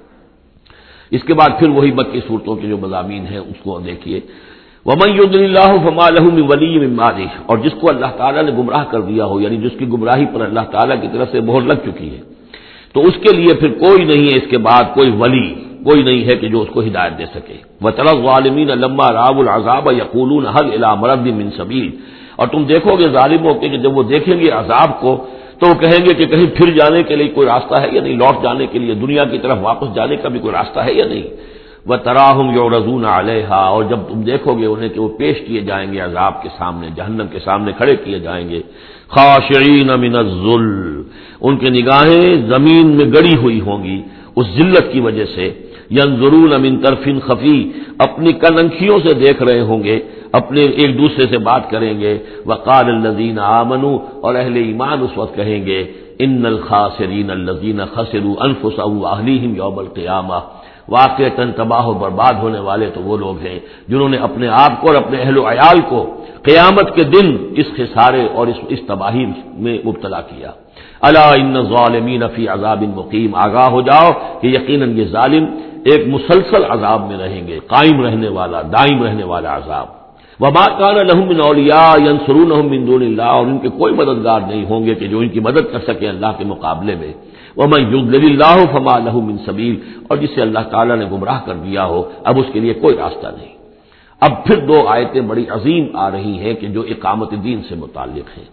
[SPEAKER 1] اس کے بعد پھر وہی مکی صورتوں کے جو مضامین ہیں اس کو دیکھیے. وَمَن يُضْلِلِ اللَّهُ فَمَا لَهُ مِن وَلِيٍّ مِّن بَعْدِهِ، اور جس کو اللہ تعالیٰ نے گمراہ کر دیا ہو، یعنی جس کی گمراہی پر اللہ تعالیٰ کی طرف سے مہر لگ چکی ہے، تو اس کے لیے پھر کوئی نہیں ہے اس کے بعد کوئی ولی، کوئی نہیں ہے کہ جو اس کو ہدایت دے سکے. وَتَرَى الظَّالِمِينَ لَمَّا رَأَوُا الْعَذَابَ يَقُولُونَ هَلْ إِلَىٰ مَرَدٍ مِّن سَبِيلٍ، اور تم دیکھو گے ظالموں کے کہ جب وہ دیکھیں گے عذاب کو تو وہ کہیں گے کہ کہیں پھر جانے کے لیے کوئی راستہ ہے یا نہیں، لوٹ جانے کے لیے دنیا کی طرف واپس جانے کا بھی کوئی راستہ ہے یا نہیں. وَتَرَاهُمْ يُعْرَضُونَ عَلَيْهَا، اور جب تم دیکھو گے انہیں کہ وہ پیش کیے جائیں گے عذاب کے سامنے، جہنم کے سامنے کھڑے کیے جائیں گے. خاشعین من الذل، ان کی نگاہیں زمین میں گڑی ہوئی ہوں گی اس ذلت کی وجہ سے. ینظرون من طرف خفی، اپنی کننکھیوں سے دیکھ رہے ہوں گے، اپنے ایک دوسرے سے بات کریں گے. وقال الذین آمنوا، اور اہل ایمان اس وقت کہیں گے ان الخاسرین الذین خسروا انفسهم واہلیہم یوم القیامہ، واقعتاً تباہ و برباد ہونے والے تو وہ لوگ ہیں جنہوں نے اپنے آپ کو اور اپنے اہل و عیال کو قیامت کے دن اس خسارے اور اس اس تباہی میں مبتلا کیا. الا ان الظالمین فی عذاب مقیم، آگاہ ہو جاؤ کہ یقیناً یہ ظالم ایک مسلسل عذاب میں رہیں گے، قائم رہنے والا، دائم رہنے والا عذاب. وما کان لهم من اولیاء ینصرونهم من دون اللہ، اور ان کے کوئی مددگار نہیں ہوں گے کہ جو ان کی مدد کر سکے اللہ کے مقابلے میں. ومن یضلل اللہ فما له من سبیل، اور جسے اللہ تعالیٰ نے گمراہ کر دیا ہو اب اس کے لیے کوئی راستہ نہیں. اب پھر دو آیتیں بڑی عظیم آ رہی ہیں کہ جو اقامت دین سے متعلق ہیں.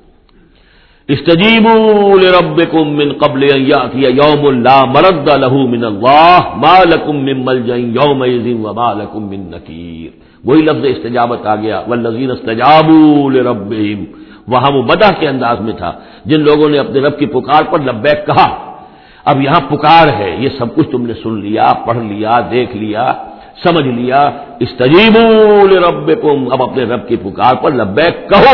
[SPEAKER 1] استجیبوا لربکم من قبل ان یأتی یوم لا مرد له من اللہ ما لکم من ملجأ یومئذ وما لکم من نکیر. وہی لفظ استجابت آ گیا، والذین استجابوا لربہم، وہاں وہ مدح کے انداز میں تھا جن لوگوں نے اپنے رب کی پکار پر لبیک کہا. اب یہاں پکار ہے، یہ سب کچھ تم نے سن لیا، پڑھ لیا، دیکھ لیا، سمجھ لیا. استجیبوا لربکم، اب اپنے رب کی پکار پر لبیک کہو.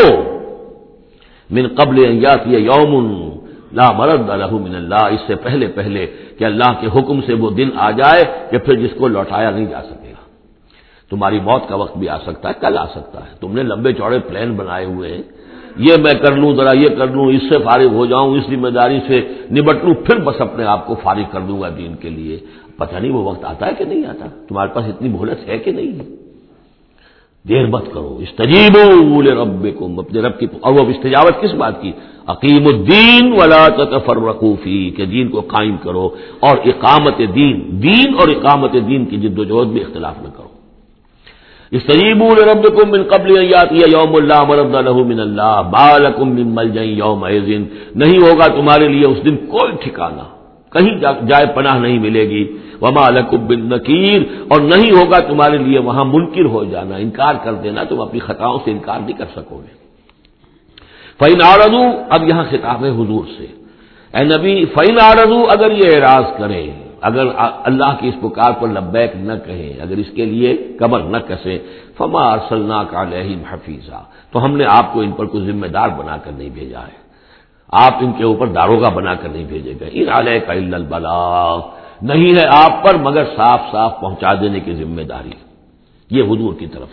[SPEAKER 1] من قبل ان یاتی یوم لا مرد له من اللہ، اس سے پہلے پہلے کہ اللہ کے حکم سے وہ دن آ جائے کہ پھر جس کو لوٹایا نہیں جا سکے گا. تمہاری موت کا وقت بھی آ سکتا ہے، کل آ سکتا ہے. تم نے لمبے چوڑے پلان بنائے ہوئے ہیں، یہ میں کر لوں، ذرا یہ کر لوں، اس سے فارغ ہو جاؤں، اس ذمہ داری سے نبٹ لوں، پھر بس اپنے آپ کو فارغ کر دوں گا دین کے لیے. پتہ نہیں وہ وقت آتا ہے کہ نہیں آتا. تمہارے پاس اتنی مہلت ہے کہ نہیں ہے. دیر مت کرو. استجیبوا لربکم، اپنے رب کی. اور وہ استجابت کس بات کی؟ اقیم الدین ولا تتفرقوا فیہ، کہ دین کو قائم کرو اور اقامت دین دین اور اقامت دین کی جد و جہد میں اختلاف نہ کرو. استجیبوا لربکم من قبل ان یاتی یوم لا مرد له من اللہ ما لکم من ملجأ یومئذ، نہیں ہوگا تمہارے لیے اس دن کوئی ٹھکانہ، کہیں جائے پناہ نہیں ملے گی. وما لکم من نکیر، اور نہیں ہوگا تمہارے لیے وہاں منکر ہو جانا، انکار کر دینا. تم اپنی خطاؤں سے انکار نہیں کر سکو گے. فإن أعرضوا، اب یہاں خطاب ہے حضور سے، اے نبی. فإن أعرضوا، اگر یہ اعراض کریں، اگر اللہ کی اس پکار پر لبیک نہ کہیں، اگر اس کے لیے کمر نہ کسیں، فما ارسلناک علیہم حفیظا، تو ہم نے آپ کو ان پر کوئی ذمہ دار بنا کر نہیں بھیجا ہے. آپ ان کے اوپر داروغہ بنا کر نہیں بھیجے گئے. ان علیک الا البلاغ، نہیں ہے آپ پر مگر صاف صاف پہنچا دینے کی ذمہ داری. یہ حضور کی طرف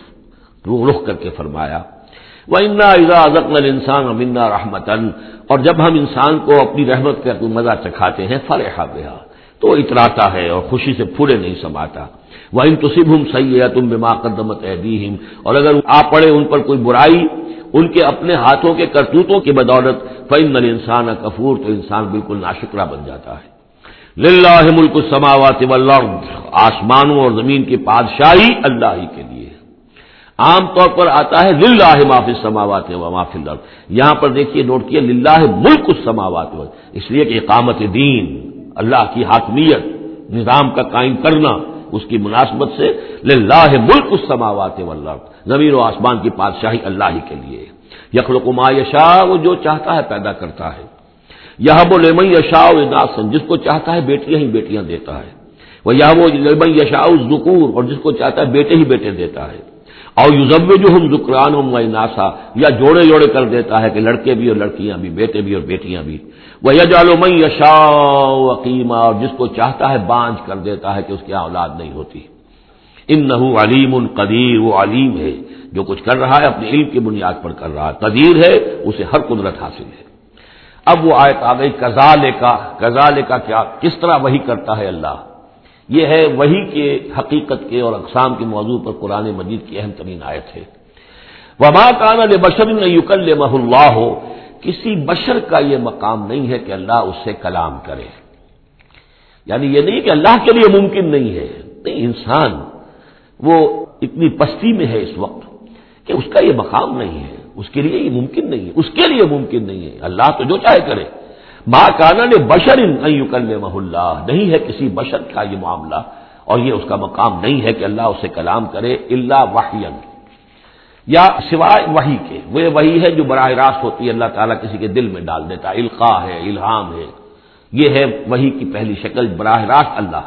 [SPEAKER 1] رخ کر کے فرمایا. وَإِنَّا إِذَا أَذَقْنَا الْإِنسَانَ مِنَّا رَحْمَةً، اور جب ہم انسان کو اپنی رحمت کا کوئی مزہ چکھاتے ہیں، فَرِحَ بِهَا، تو وہ اتراتا ہے اور خوشی سے پھولے نہیں سماتا. وَإِن تُصِبْهُمْ سَيِّئَةٌ بِمَا قَدَّمَتْ أَيْدِيهِمْ، اور اگر آ پڑے ان پر کوئی برائی ان کے اپنے ہاتھوں کے کرتوتوں کی بدولت، فَإِنَّ الْإِنسَانَ كَفُورٌ، تو انسان بالکل ناشکرا بن جاتا ہے. للہ ملک السماوات والارض، آسمانوں اور زمین کی بادشاہی اللہ ہی کے لیے. عام طور پر آتا ہے للہ ما فی السماوات و ما فی الارض، یہاں پر دیکھیے نوٹ کیے للہ ملک السماوات والارض، اس لیے کہ اقامت دین، اللہ کی حاکمیت، نظام کا قائم کرنا، اس کی مناسبت سے للہ ملک السماوات والارض، زمین و آسمان کی بادشاہی اللہ ہی کے لیے. یخلق ما یشاء، وہ جو چاہتا ہے پیدا کرتا ہے. یہب لمن یشاء اناثا، جس کو چاہتا ہے بیٹیاں ہی بیٹیاں دیتا ہے. وہ یہب لمن یشاء الذکور، اور جس کو چاہتا ہے بیٹے ہی بیٹے دیتا ہے. اور یزوجہم ذکرانا و اناثا، یا جوڑے جوڑے کر دیتا ہے کہ لڑکے بھی اور لڑکیاں بھی، بیٹے بھی اور بیٹیاں بھی. ویجعل من یشاء عقیما، اور جس کو چاہتا ہے بانجھ کر دیتا ہے کہ اس کی اولاد نہیں ہوتی. انہ علیم قدیر، وہ علیم ہے، جو کچھ کر رہا ہے اپنے علم کی بنیاد پر کر رہا ہے. قدیر ہے، اسے ہر قدرت حاصل ہے. اب وہ آیت آ گئی کذالک، کذالک کیا، کس طرح وحی کرتا ہے اللہ. یہ ہے وحی کے حقیقت کے اور اقسام کے موضوع پر قرآن مجید کی اہم ترین آیت ہے. وما کان لبشر ان یکلمہ اللہ، کسی بشر کا یہ مقام نہیں ہے کہ اللہ اس سے کلام کرے. یعنی یہ نہیں کہ اللہ کے لیے ممکن نہیں ہے، نہیں، انسان وہ اتنی پستی میں ہے اس وقت کہ اس کا یہ مقام نہیں ہے، اس کے لیے یہ ممکن نہیں ہے، اس کے لیے ممکن نہیں ہے. اللہ تو جو چاہے کرے. ما کان لبشر ان یکلمہ اللہ، نہیں ہے کسی بشر کا یہ معاملہ اور یہ اس کا مقام نہیں ہے کہ اللہ اسے کلام کرے الا وحیا، یا سوائے وحی کے. وہ وحی ہے جو براہ راست ہوتی ہے، اللہ تعالیٰ کسی کے دل میں ڈال دیتا ہے، القاء ہے، الہام ہے. یہ ہے وحی کی پہلی شکل، براہ راست اللہ.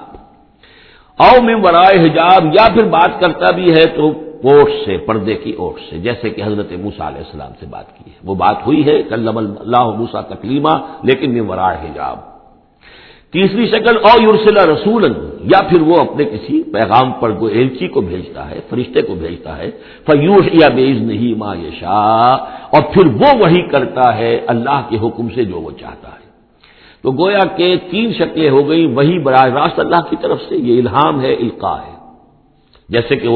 [SPEAKER 1] او من ورائے حجاب، یا پھر بات کرتا بھی ہے تو اوٹ سے، پردے کی اوٹ سے، جیسے کہ حضرت موسیٰ علیہ السلام سے بات کی ہے. وہ بات ہوئی ہے کلم اللہ موسیٰ تکلیما، لیکن من ورائے حجاب. تیسری شکل او یرسل رسولا، یا پھر وہ اپنے کسی پیغام پر کوئی ایلچی کو بھیجتا ہے، فرشتے کو بھیجتا ہے. فیوحی باذنہ ما یشاء، اور پھر وہ وحی کرتا ہے اللہ کے حکم سے جو وہ چاہتا ہے. تو گویا کہ تین شکلیں ہو گئی. وحی براہ راست اللہ کی طرف سے، یہ الہام ہے، القاء ہے، جیسے کہ وہ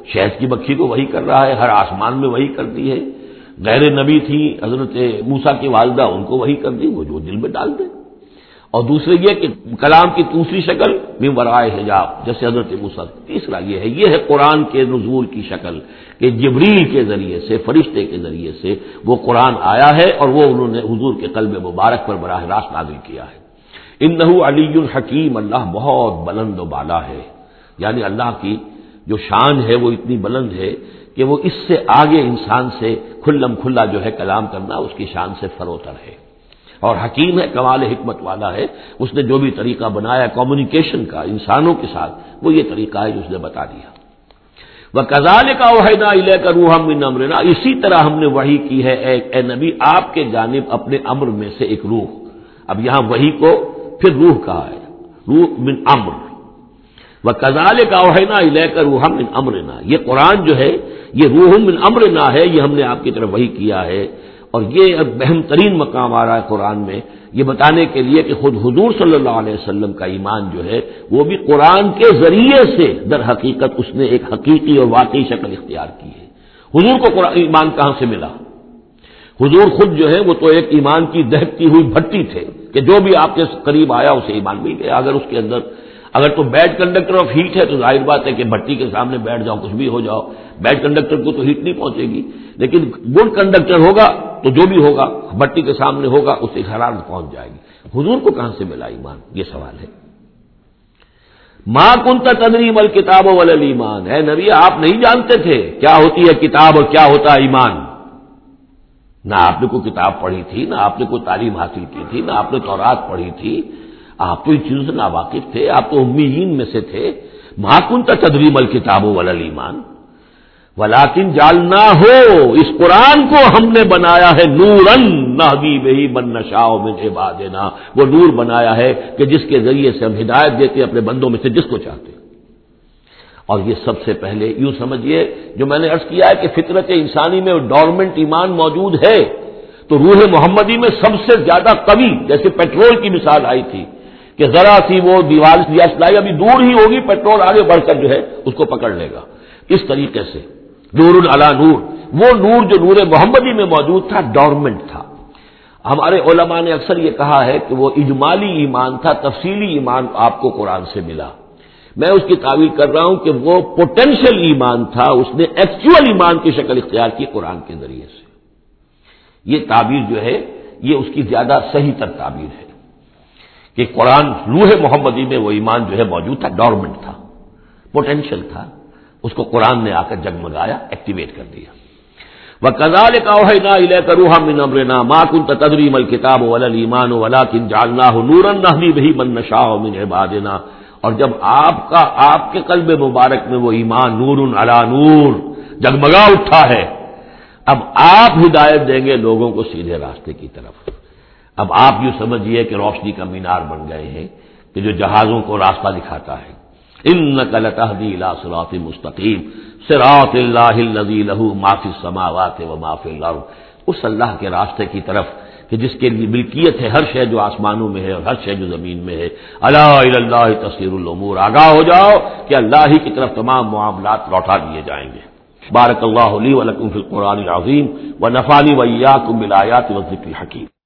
[SPEAKER 1] شہد کی مکھی کو وحی کر رہا ہے، ہر آسمان میں وحی کرتی ہے. غیر نبی تھی حضرت موسیٰ کی والدہ، ان کو وحی کر دی، وہ جو دل میں ڈال دے. اور دوسرے یہ کہ کلام کی دوسری شکل من ورائے حجاب، جیسے حضرت موسیٰ. تیسرا یہ ہے یہ ہے قرآن کے نزول کی شکل کہ جبریل کے ذریعے سے، فرشتے کے ذریعے سے وہ قرآن آیا ہے اور وہ انہوں نے حضور کے قلب مبارک پر براہ راست نازل کیا ہے. انہ علی حکیم، اللہ بہت بلند و بالا ہے، یعنی اللہ کی جو شان ہے وہ اتنی بلند ہے کہ وہ اس سے آگے انسان سے کھلم کھلا جو ہے کلام کرنا اس کی شان سے فروتر ہے. اور حکیم ہے، کمال حکمت والا ہے. اس نے جو بھی طریقہ بنایا کمیونیکیشن کا انسانوں کے ساتھ، وہ یہ طریقہ ہے جو اس نے بتا دیا. وَكَذَلِكَ أَوْحَيْنَا إِلَيْكَ رُوحًا مِّنْ أَمْرِنَا، اسی طرح ہم نے وحی کی ہے اے, اے نبی آپ کے جانب اپنے امر میں سے ایک روح. اب یہاں وحی کو پھر روح کہا ہے، روح من امر. وَكَذَلِكَ أَوْحَيْنَا إِلَيْكَ رُوحًا مِّنْ أَمْرِنَا، یہ قرآن جو ہے یہ روح من امرنا ہے، یہ ہم نے آپ کی طرف وحی کیا ہے. اور یہ اب اہم ترین مقام آ رہا ہے قرآن میں یہ بتانے کے لیے کہ خود حضور صلی اللہ علیہ وسلم کا ایمان جو ہے وہ بھی قرآن کے ذریعے سے در حقیقت اس نے ایک حقیقی اور واقعی شکل اختیار کی ہے. حضور کو قرآن ایمان کہاں سے ملا؟ حضور خود جو ہے وہ تو ایک ایمان کی دہکتی ہوئی بھٹی تھے کہ جو بھی آپ کے قریب آیا اسے ایمان مل گیا. اگر اس کے اندر اگر تو بیڈ کنڈکٹر آف ہیٹ ہے تو ظاہر بات ہے کہ بھٹی کے سامنے بیٹھ جاؤ کچھ بھی ہو جاؤ، بیڈ کنڈکٹر کو تو ہیٹ نہیں پہنچے گی. لیکن گڈ کنڈکٹر ہوگا تو جو بھی ہوگا بھٹی کے سامنے ہوگا اسے حرارت پہنچ جائے گی. حضور کو کہاں سے ملا ایمان؟ یہ سوال ہے. ما کنت تدری ما الکتاب ولا الایمان، اے نبی آپ نہیں جانتے تھے کیا ہوتی ہے کتاب اور کیا ہوتا ہے ایمان. نہ آپ نے کوئی کتاب پڑھی تھی، نہ آپ نے کوئی تعلیم حاصل کی تھی، نہ آپ نے تورات پڑھی تھی. آپ تو ان چیزوں سے ناواقف تھے، آپ تو امیین میں سے تھے. ما کنت تدری ما الکتاب ولا الایمان ولیکن جعلنا ہو، اس قرآن کو ہم نے بنایا ہے نورن نہدی بہ من نشاء من عبادنا، وہ نور بنایا ہے کہ جس کے ذریعے سے ہم ہدایت دیتے اپنے بندوں میں سے جس کو چاہتے. اور یہ سب سے پہلے یوں سمجھیے جو میں نے عرض کیا ہے کہ فطرت انسانی میں ڈورمنٹ ایمان موجود ہے، تو روح محمدی میں سب سے زیادہ قوی، جیسے پیٹرول کی مثال آئی تھی کہ ذرا سی وہ دیوار یا سلائی ابھی دور ہی ہوگی، پیٹرول آگے بڑھ کر جو ہے اس کو پکڑ لے گا. اس طریقے سے نور علی نور، وہ نور جو نور محمدی میں موجود تھا ڈورمنٹ تھا. ہمارے علماء نے اکثر یہ کہا ہے کہ وہ اجمالی ایمان تھا، تفصیلی ایمان آپ کو قرآن سے ملا. میں اس کی تعویل کر رہا ہوں کہ وہ پوٹینشیل ایمان تھا، اس نے ایکچوئل ایمان کی شکل اختیار کی قرآن کے ذریعے سے. یہ تعبیر جو ہے یہ اس کی زیادہ صحیح تر تعبیر ہے کہ قرآن روح محمدی میں وہ ایمان جو ہے موجود تھا، ڈورمنٹ تھا، پوٹینشیل تھا، اس کو قرآن نے آ کر جگمگایا، ایکٹیویٹ کر دیا. وَكَذَلِكَ أَوْحَيْنَا إِلَيْكَ رُوحًا مِّنْ أَمْرِنَا مَا كُنتَ تَدْرِي مَا الْكِتَابُ وَلَا الْإِيمَانُ وَلَٰكِن جَعَلْنَاهُ نُورًا نَّهْدِي بِهِ مَن نَّشَاءُ مِنْ عِبَادِنَا. اور جب آپ کا آپ کے قلب مبارک میں وہ ایمان نور علی نور جگمگا اٹھا ہے، اب آپ ہدایت دیں گے لوگوں کو سیدھے راستے کی طرف. اب آپ یوں سمجھیے کہ روشنی کا مینار بن گئے ہیں کہ جو جہازوں کو راستہ دکھاتا ہے. انک لتہدی الی صراط مستقیم صراط اللہ الذی لہ ما فی السماوات و ما فی الارض، اس اللہ کے راستے کی طرف کہ جس کے لیے ملکیت ہے ہر شے جو آسمانوں میں ہے اور ہر شے جو زمین میں ہے. الا الی اللہ تصیر الامور، آگاہ ہو جاؤ کہ اللہ ہی کی طرف تمام معاملات لوٹا دیے جائیں گے. بارک اللہ لی و لکم فی القرآن العظیم و نفعنی و ایاکم بالآیات والذکر الحکیم.